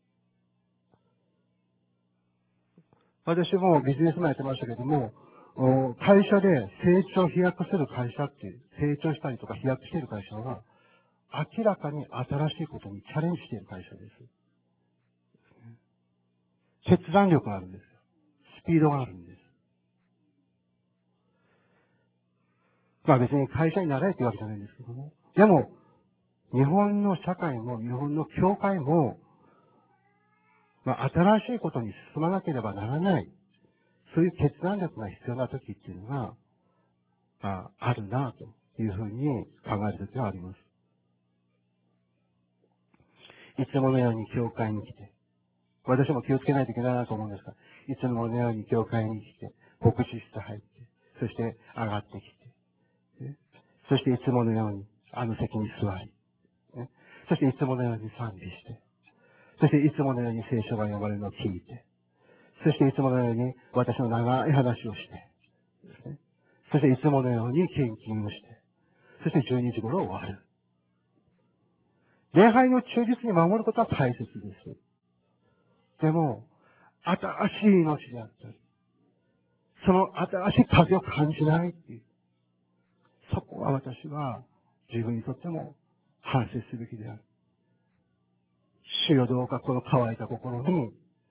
私もビジネスマンやってましたけども、会社で成長飛躍する会社っていう、成長したりとか飛躍している会社は、明らかに新しいことにチャレンジしている会社です。決断力があるんですよ。スピードがあるんです。別に会社になれっていうわけじゃないんですけども。でも、日本の社会も、日本の教会も、新しいことに進まなければならない。そういう決断力が必要な時っていうのが、あるなというふうに考える時はあります。いつものように教会に来て、私も気をつけないといけないなと思うんですが、いつものように教会に来て、牧師室入って、そして上がってきて、そしていつものようにあの席に座り、そしていつものように賛美して、そしていつものように聖書が読まれるのを聞いて、そしていつものように私の長い話をして、そしていつものように献金をして、そして12時頃終わる。礼拝を忠実に守ることは大切です。でも、新しい命であったり、その新しい風を感じないっていう。そこは私は自分にとっても反省すべきである。主よどうかこの乾いた心に、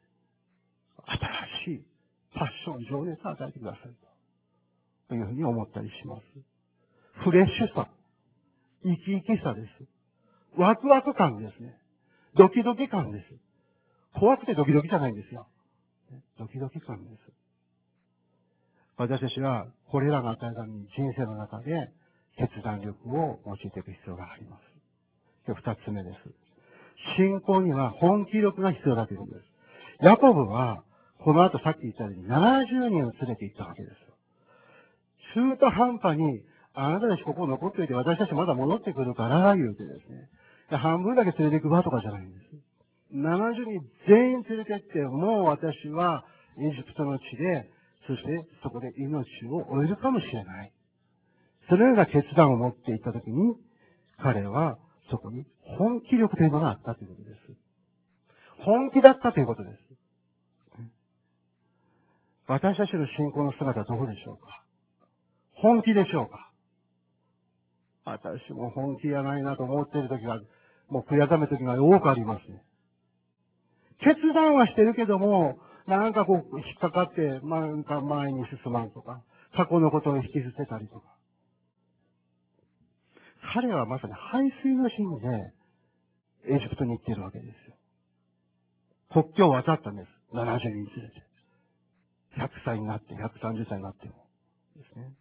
新しいパッション、情熱を与えてくださいというふうに思ったりします。フレッシュさ、生き生きさです。ワクワク感ですね。ドキドキ感です。怖くてドキドキじゃないんですよ。ドキドキ感です。私たちはこれらが与えために人生の中で決断力を用いていく必要があります。二つ目です。信仰には本気力が必要だということです。ヤコブは、この後さっき言ったように70人を連れて行ったわけですよ。中途半端に、あなたたちここ残っておいて私たちまだ戻ってくるから、言うてですね。半分だけ連れて行くわとかじゃないんです。70人全員連れて行って、もう私はエジプトの地で、そしてそこで命を終えるかもしれない。そのような決断を持っていったときに、彼はそこに本気力というのがあったということです。本気だったということです。私たちの信仰の姿はどこでしょうか？本気でしょうか？私も本気じゃないなと思っているときが、もう悔やめるときが多くありますね。決断はしてるけども、 なんかこう、引っかかって、なんか前に進まんとか、過去のことを引き捨てたりとか。彼はまさに背水の陣で、エジプトに行っているわけですよ。国境を渡ったんです。70人連れて。100歳になって、130歳になっても。ですね。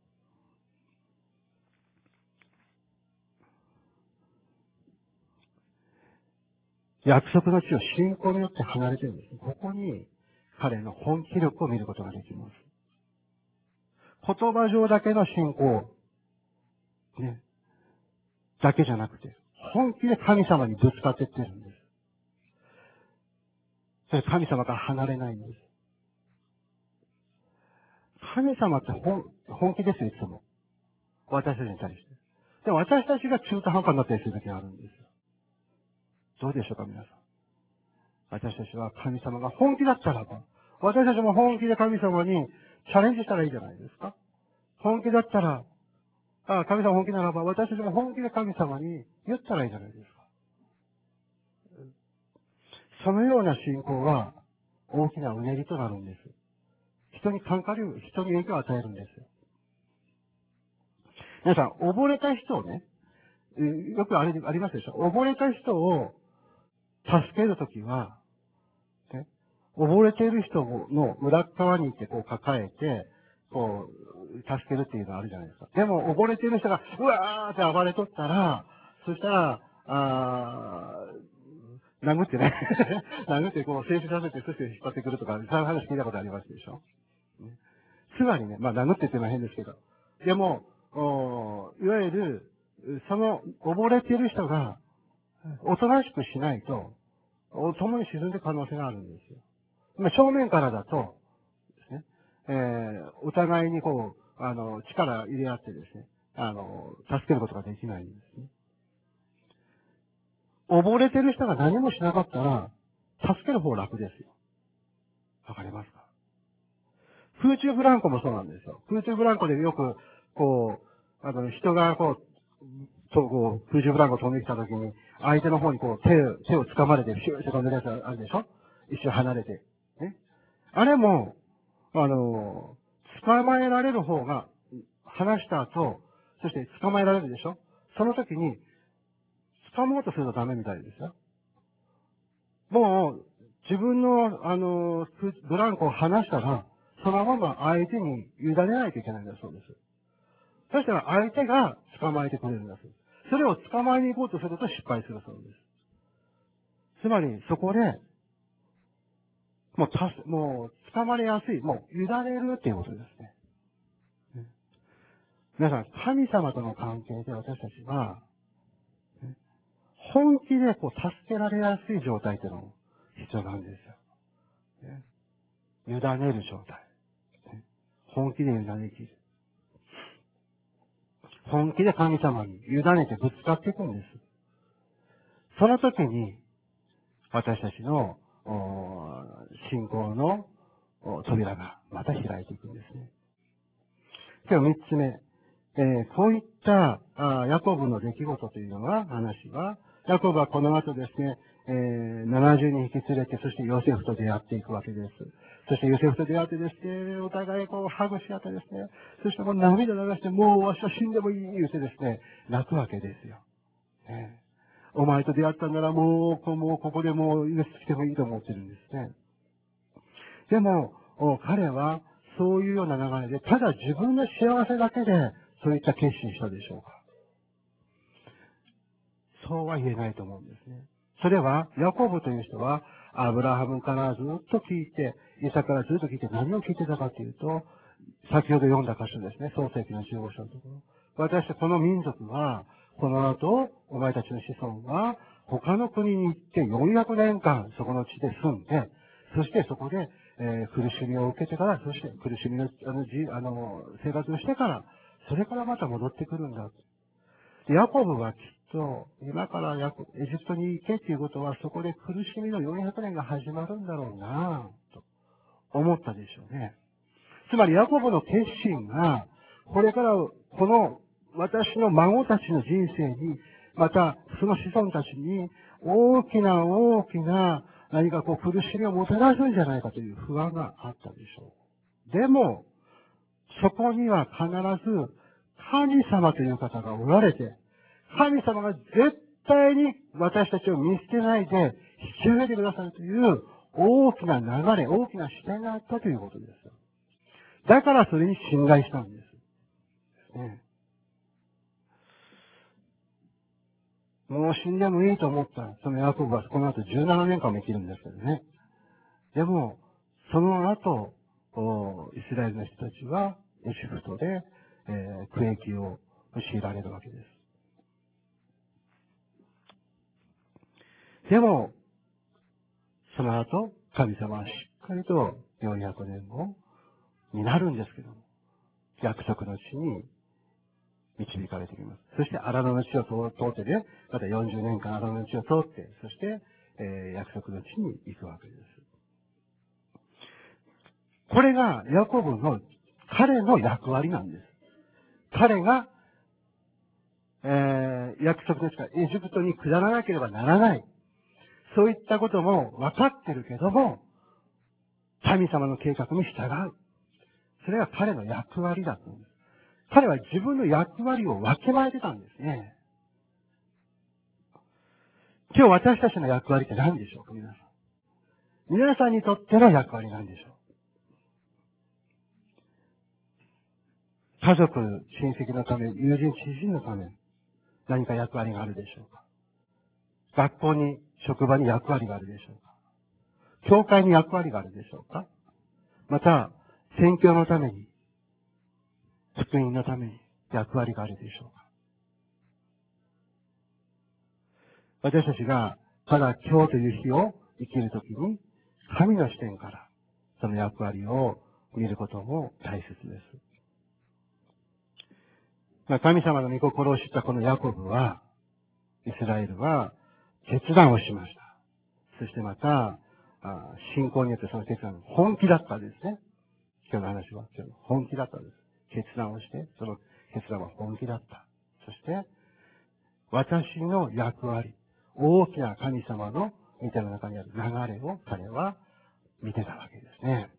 約束の地を信仰によって離れてるんです。ここに彼の本気力を見ることができます。言葉上だけの信仰、ね、だけじゃなくて、本気で神様にぶつかっていってるんです。それ神様から離れないんです。神様って本気ですよ、いつも。私たちに対して。でも私たちが中途半端になったりする時があるんですよ。どうでしょうか、皆さん。私たちは神様が本気だったらば、私たちも本気で神様にチャレンジしたらいいじゃないですか。本気だったら、神様本気ならば、私たちも本気で神様に言ったらいいじゃないですか。そのような信仰は大きなうねりとなるんです。人に影響を与えるんですよ。皆さん、溺れた人をね、よくありますでしょ。溺れた人を助けるときは、ね、溺れている人の裏側に行ってこう抱えて、こう、助けるっていうのがあるじゃないですか。でも、溺れている人が、うわーって暴れとったら、そしたら、殴ってね、殴ってこう、静止させて、そして引っ張ってくるとか、そういう話聞いたことありますでしょ。つまりね、殴ってっていうのは変ですけど。でも、いわゆる、その溺れている人が、おとなしくしないと、共に沈んでいく可能性があるんですよ。正面からだと、ですね、お互いにこう、力入れ合ってですね、助けることができないんですね。溺れてる人が何もしなかったら、助ける方楽ですよ。わかりますか？空中ブランコもそうなんですよ。空中ブランコでよく、こう、人がこう、空中ブランコ飛んできた時に、相手の方にこう、手を掴まれて、シューって飛んでるやつあるでしょ？一瞬離れて。ね。あれも、捕まえられる方が、離した後、そして捕まえられるでしょ？その時に、掴もうとするとダメみたいですよ。もう、自分の、ブランコを離したら、そのまま相手に委ねないといけないんだそうです。そしたら相手が捕まえてくれるんだそうです。それを捕まえに行こうとすると失敗するそうです。つまり、そこで、もう、捕まれやすい、もう、委ねるっていうことですね。皆さん、神様との関係で私たちは、本気でこう、助けられやすい状態っていうのも必要なんですよ。委ねる状態。本気で委ねきる。本気で神様に委ねてぶつかっていくんです。その時に、私たちの信仰の扉がまた開いていくんですね。今日3つ目。こういったヤコブの出来事というのは、話は、ヤコブはこの後ですね、70人引き連れて、そしてヨセフと出会っていくわけです。そしてヨセフと出会ってですね、お互いこうハグし合ってですね、そしてもう涙流して、もうわしは死んでもいい言うてですね、泣くわけですよ。お前と出会ったんならもうここでもう許してきてもいいと思ってるんですね。でも、彼はそういうような流れで、ただ自分の幸せだけで、そういった決心したでしょうか。そうは言えないと思うんですね。それは、ヤコブという人は、アブラハムからずっと聞いて、イサからずっと聞いて何を聞いてたかというと、先ほど読んだ箇所ですね、創世記の15章のところ。私この民族は、この後、お前たちの子孫は、他の国に行って400年間、そこの地で住んで、そしてそこで、苦しみを受けてから、そして苦しみの、生活をしてから、それからまた戻ってくるんだ。ヤコブはきっと、今からエジプトに行けっていうことは、そこで苦しみの400年が始まるんだろうなと思ったでしょうね。つまり、ヤコブの決心が、これからこの私の孫たちの人生に、またその子孫たちに大きな大きな何か苦しみをもたらすんじゃないかという不安があったでしょう。でも、そこには必ず神様という方がおられて、神様が絶対に私たちを見捨てないで引き上げてくださるという大きな流れ、大きな視点があったということです。だからそれに信頼したんです。ね、もう死んでもいいと思ったそのヤコブはこの後17年間も生きるんですけどね。でも、その後、イスラエルの人たちはエジプトで、苦役を強いられるわけです。でも、その後、神様はしっかりと400年後になるんですけども、約束の地に導かれてきます。そして荒野の地を通ってね、また40年間荒野の地を通って、そして、約束の地に行くわけです。これがヤコブの彼の役割なんです。彼が、約束の地からエジプトに下らなければならない。そういったことも分かってるけども、神様の計画に従う。それが彼の役割だったんです。彼は自分の役割を分けまえてたんですね。今日私たちの役割って何でしょうか、皆さん。皆さんにとっての役割なんでしょう。家族、親戚のため、友人、知人のため、何か役割があるでしょうか。学校に、職場に役割があるでしょうか。教会に役割があるでしょうか。また、宣教のために、福音のために役割があるでしょうか。私たちが、ただ今日という日を生きるときに、神の視点から、その役割を見ることも大切です。神様の御心を知ったこのヤコブは、イスラエルは決断をしました。そしてまた、信仰によってその決断、本気だったんですね。今日の話は、本気だったんです。決断をして、その決断は本気だった。そして、私の役割、大きな神様の御手の中にある流れを彼は見てたわけですね。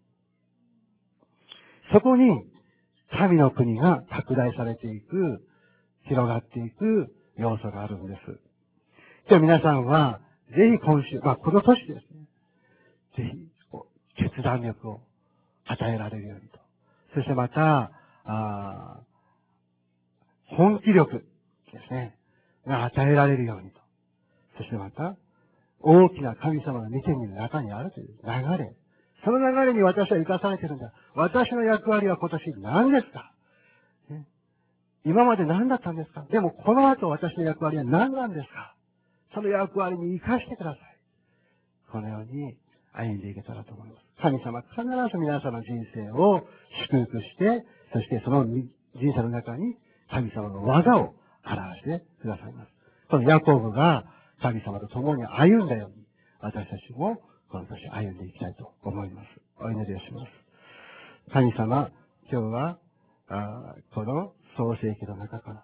そこに、神の国が拡大されていく、広がっていく要素があるんです。じゃあ皆さんは、ぜひ今週、この年ですね。ぜひ、決断力を与えられるようにと。そしてまた、本気力ですね。が与えられるようにと。そしてまた、大きな神様の御手の中にあるという流れ。その流れに私は生かされているんだ。私の役割は今年何ですか、ね、今まで何だったんですか。でもこの後私の役割は何なんですか。その役割に生かしてください。このように歩んでいけたらと思います。神様必ず皆さんの人生を祝福して、そしてその人生の中に神様の技を表してくださいます。このヤコブが神様と共に歩んだように、私たちもこの年歩んでいきたいと思います。お祈りをします。神様、今日は、この創世記の中から、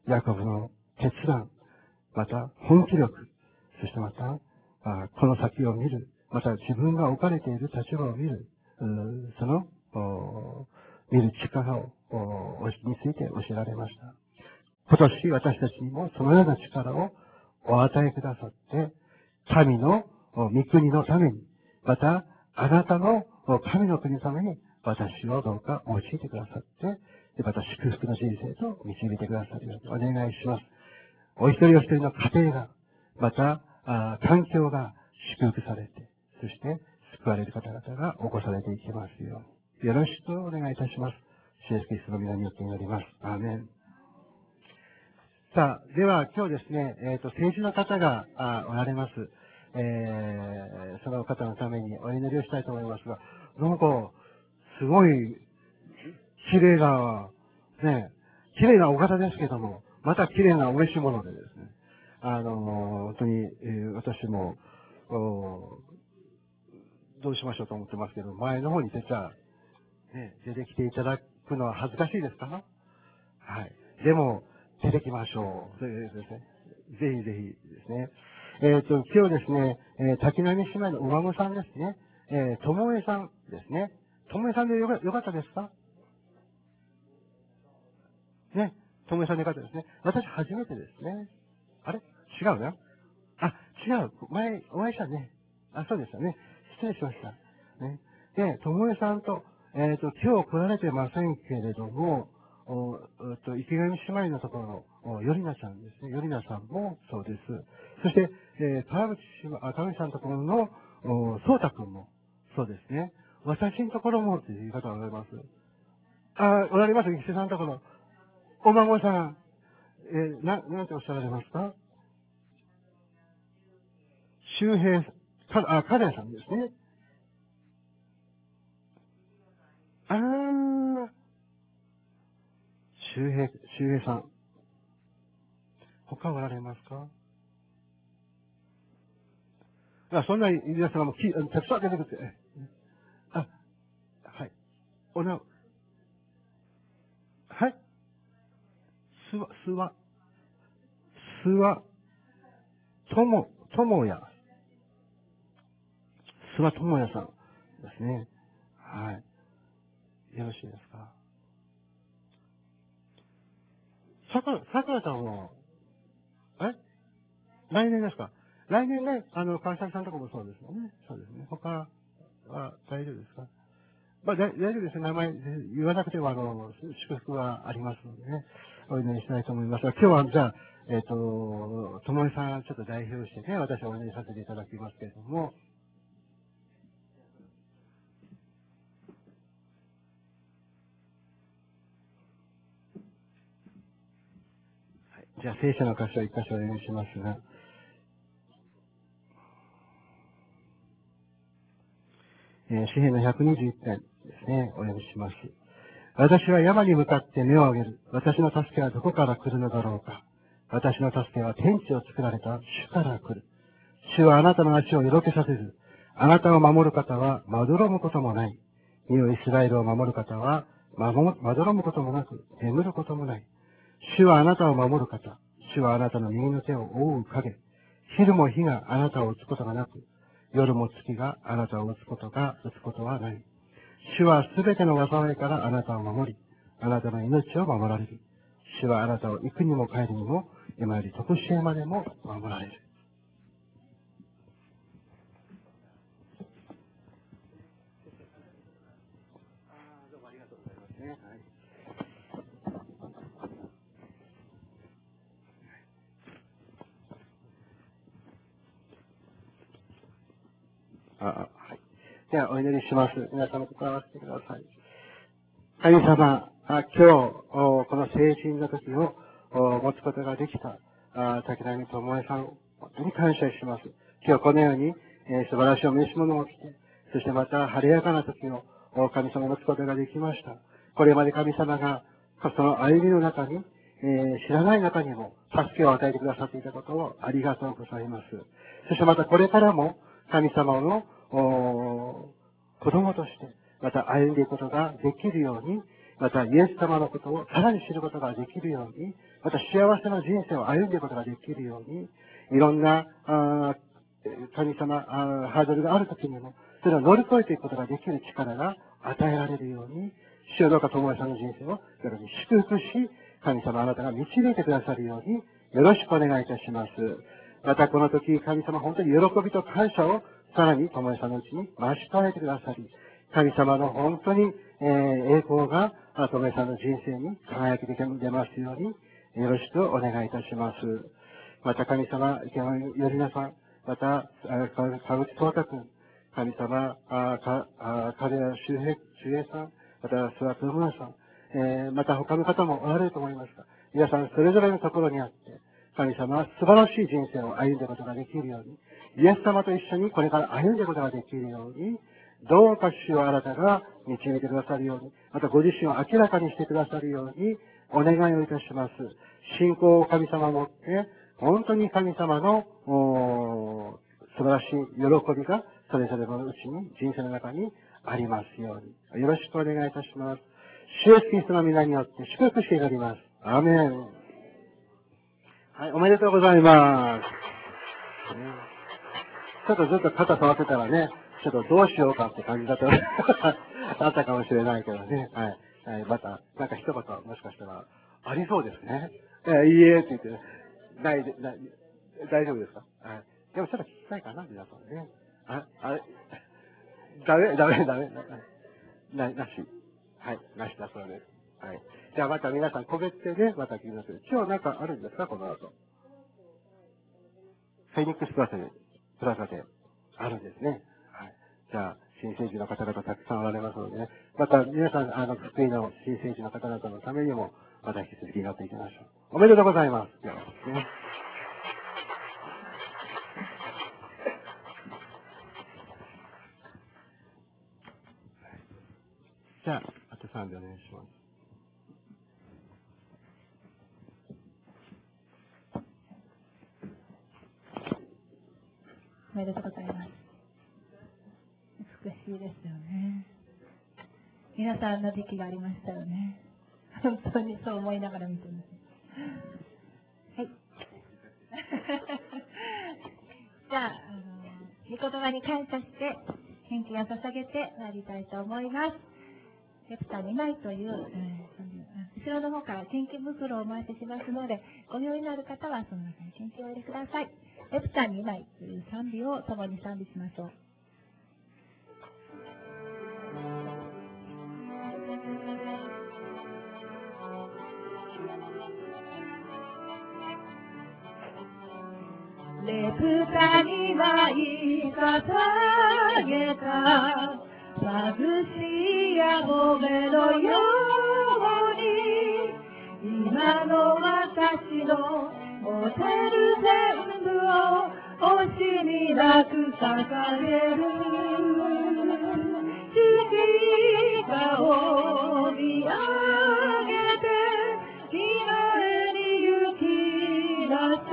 ヤコブの決断、また本気力、そしてまた、この先を見る、また自分が置かれている立場を見る、その、見る力を、について教えられました。今年私たちにもそのような力をお与えくださって、神の御国のために、またあなたの神の国のために私をどうか用いてくださって、また祝福の人生と導いてくださるようにお願いします。お一人お一人の家庭が、また環境が祝福されて、そして救われる方々が起こされていきますように。よろしくお願いいたします。主イエスキリストの皆によって祈ります。アーメン。さあ、では今日ですね、政治の方がおられます。その方のためにお祈りをしたいと思いますが、なんか、すごい、綺麗な、ね、綺麗なお方ですけども、また綺麗なお召し物でですね、本当に、私も、どうしましょうと思ってますけど、前の方に出てきていただくのは恥ずかしいですか？はい。でも、出てきましょう。それでですね、ぜひぜひですね。 今日ですね、滝波姉妹のお孫さんですね、ともえさんですね。ともえさんでよかったですかね。ともえさんでよかったですね。私初めてですね。あれ違うな。あ、違う。前、お会いしたね。あ、そうでしたね。失礼しました。ね。で、ともえさんと、今日来られてませんけれども、池上姉妹のところの、よりなさんですね。よりなさんもそうです。そして、川口さんのところの、そうたくんもそうですね。私のところもっていう方がおられます。おられます、池さんのところ。お孫さん、なんておっしゃられますか？周平、カレンさんですね。周平さん。他おられますか？そんな皆さんもたくさん出てくって。はい。はい。すわ、ともや。すわともやさんですね。はい。よろしいですか？さくらさんも、来年ですか？来年ね、川崎さんとかもそうですよね。そうですね。他は大丈夫ですか？大丈夫です。名前言わなくても、祝福はありますのでね、お祈りしたいと思いますが、今日は、じゃあ、ともえさん、ちょっと代表してね、私はお祈りさせていただきますけれども、じゃあ、聖書の箇所を一箇所お読みしますが、詩篇の121編ですね、お読みします。私は山に向かって目を上げる。私の助けはどこから来るのだろうか。私の助けは天地を作られた主から来る。主はあなたの足をよろけさせず、あなたを守る方はまどろむこともない。身をイスラエルを守る方はまどろむこともなく、眠ることもない。主はあなたを守る方。主はあなたの右の手を覆う影。昼も日があなたを打つことがなく、夜も月があなたを打つことはない。主はすべての災いからあなたを守り、あなたの命を守られる。主はあなたを行くにも帰るにも、今より常しえまでも守られる。どうもありがとうございますね。はい。では、お祈りします。皆様、心を合わせてください。神様、今日、この成人の時を持つことができた、竹波智恵さん、本当に感謝します。今日このように、素晴らしいお召し物を着て、そしてまた晴れやかな時を神様を持つことができました。これまで神様が、その歩みの中に、知らない中にも助けを与えてくださっていたことをありがとうございます。そしてまたこれからも神様の子供として、また歩んでいくことができるように、またイエス様のことをさらに知ることができるように、また幸せな人生を歩んでいくことができるように、いろんな神様ハードルがあるときにも、それを乗り越えていくことができる力が与えられるように、主よどうか友恵さんの人生をよろしく祝福し、神様あなたが導いてくださるように、よろしくお願いいたします。またこの時、神様本当に喜びと感謝をさらに友恵さんのうちに増し加えてくださり、神様の本当に、栄光が友恵さんの人生に輝き出ますように、よろしくお願いいたします。また神様、よりなさん、また、川口聡太君、神様、彼ら周平さん、また、諏訪智村さん、また他の方もおられると思いますが、皆さんそれぞれのところにあって、神様は素晴らしい人生を歩んでいくことができるように、イエス様と一緒にこれから歩んでいくことができるように、どうか主をあなたが導いてくださるように、またご自身を明らかにしてくださるように、お願いをいたします。信仰を神様を持って、本当に神様の素晴らしい喜びがそれぞれのうちに、人生の中にありますように。よろしくお願いいたします。主イエスキリストの皆によって祝福していただきます。アーメン。はい、おめでとうございます。 ちょっとずっと肩触ってたらね、ちょっとどうしようかって感じだったあったかもしれないけどね。はい。はい、また、なんか一言、もしかしたら、ありそうですね。いいえって言って、大丈夫ですか？はい。でもちょっと聞きたいかな、皆さんね。あれ、ダメ。なし。はい、なしだそうです。はい。じゃあまた皆さん、個別でね、また聞きます。今日なんかあるんですか、この後。フェニックスプラザであるんですね。はい。じゃあ、新生児の方々たくさんおられますのでね。また皆さん、福井の新生児の方々のためにも、また引き続き祈っていきましょう。おめでとうございます。ではですね。じゃあ、あと3秒お願いします。 おめでとうございます。美しいですよね。皆さんの時期がありましたよね。本当にそう思いながら見てます。はい。じゃあ、御言葉に感謝して、献金を捧げてまいりたいと思います。ペプタ2枚という、後ろの方から献金袋をお回ししますので、ご用意のある方はその中に献金を入れてください。ペプタ2枚という賛美を共に賛美しましょう。レプタ2枚捧げた貧しいやごめのように今の私の持てる全部を惜しみなく捧げる十字架を見上げて今へに行きます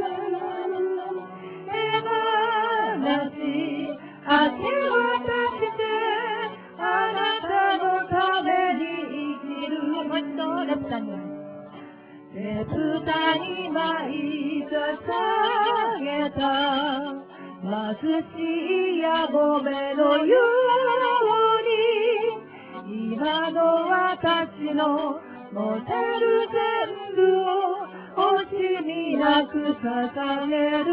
手放し明け渡してあなたのために生きるもう一度レプタにレプタに舞捧げた貧しいやごめのように今の私の持てる全部を惜しみなく捧げる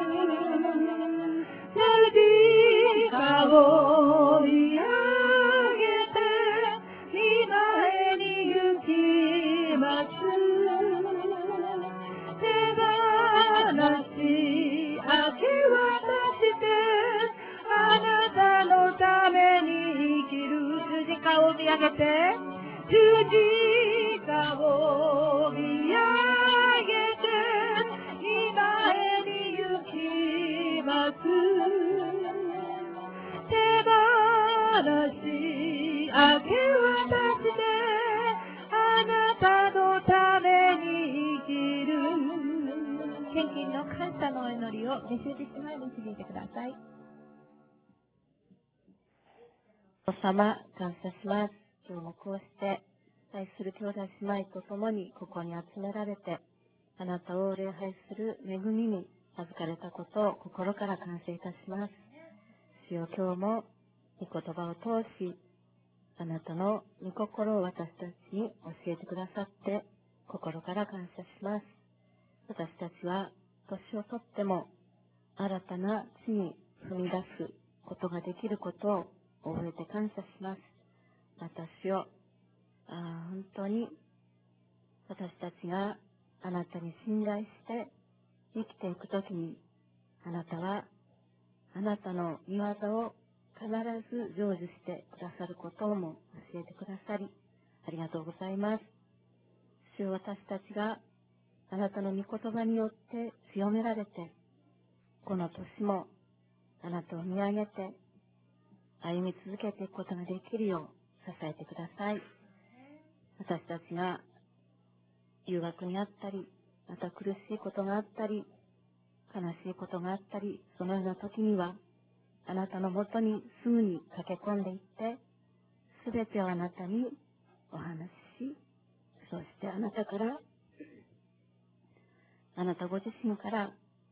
十字架を見上げて今へに行きます手放し明け渡してあなたのために生きる十字架を見上げて十字架を見上げて今へに行きます手放し明け渡してあなたのために生きる献金の感謝のお祈りをメッセージ姉妹に導いてください。 お様、感謝します。今日もこうして愛する兄弟姉妹と共にここに集められてあなたを礼拝する恵みに預かれたことを心から感謝いたします。主よ、今日も御言葉を通しあなたの御心を私たちに教えてくださって心から感謝します。私たちは年をとっても新たな地に踏み出すことができることを覚えて感謝します。私を本当に私たちがあなたに信頼して生きていくときにあなたはあなたの御業を必ず成就してくださることをも教えてくださりありがとうございます。主よ、私たちがあなたの御言葉によって強められてこの年もあなたを見上げて歩み続けていくことができるよう支えてください。私たちが誘惑にあったりまた苦しいことがあったり悲しいことがあったりそのような時にはあなたのもとにすぐに駆け込んでいってすべてをあなたにお話ししそしてあなたご自身から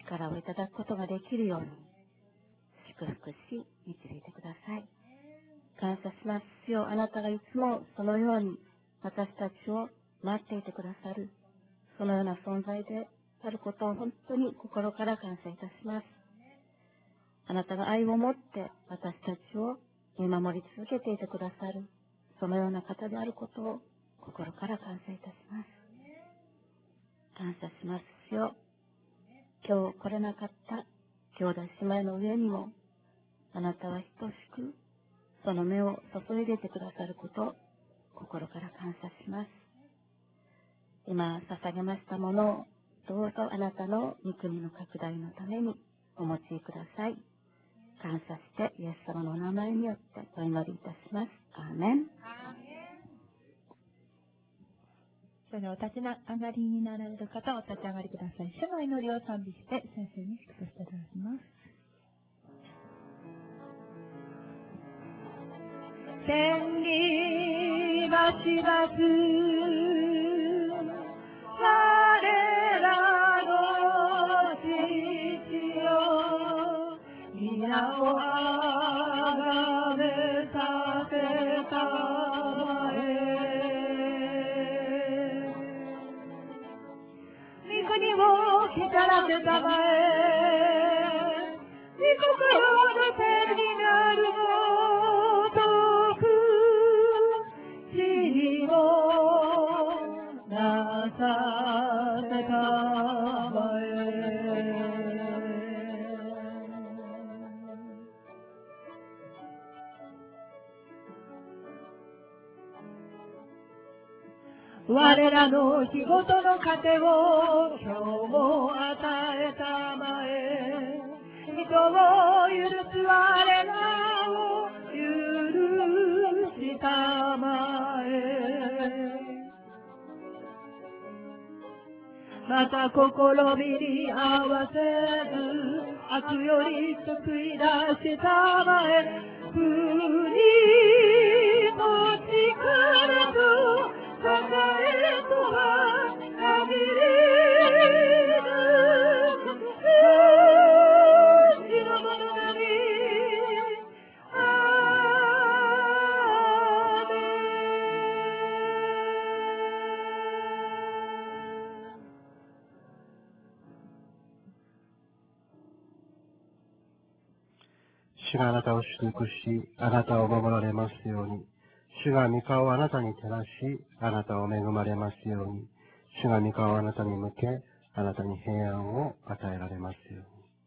力をいただくことができるように、祝福し、導いてください。感謝します。主よ、あなたがいつもそのように私たちを待っていてくださる、そのような存在であることを本当に心から感謝いたします。あなたが愛を持って私たちを見守り続けていてくださる、そのような方であることを心から感謝いたします。感謝します主よ。今日来れなかった兄弟姉妹の上にも、あなたは等しくその目を注いでいてくださることを心から感謝します。今捧げましたものをどうぞあなたの御国の拡大のためにお持ちください。感謝してイエス様のお名前によってお祈りいたします。アーメン。 それではお立ち上がりになられる方はお立ち上がりください。主の祈りを賛美して先生に祝福していただきます。千里橋立つ我らの父よ、皆をあがめさせたまえ。御国を来たらせたまえ。御心の天になるごとく、地にもなさせたまえ。我らの日ごとの糧を今日も与えたまえ。人を許す我らを許したまえ。また試みに合わせず悪より救い出したまえ。国と力と栄えとは限りなく主のものなり。アーメン。 主があなたを祝福し、あなたを守られますように。主が御顔をあなたに照らし、あなたを恵まれますように。主が御顔をあなたに向け、あなたに平安を与えられますように。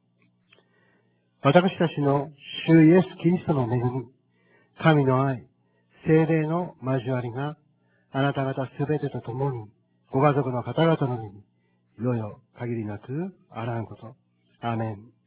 私たちの主イエス・キリストの恵み、神の愛、聖霊の交わりが、あなた方すべてと共に、ご家族の方々の上に、いよいよ限りなくあらんこと。アーメン。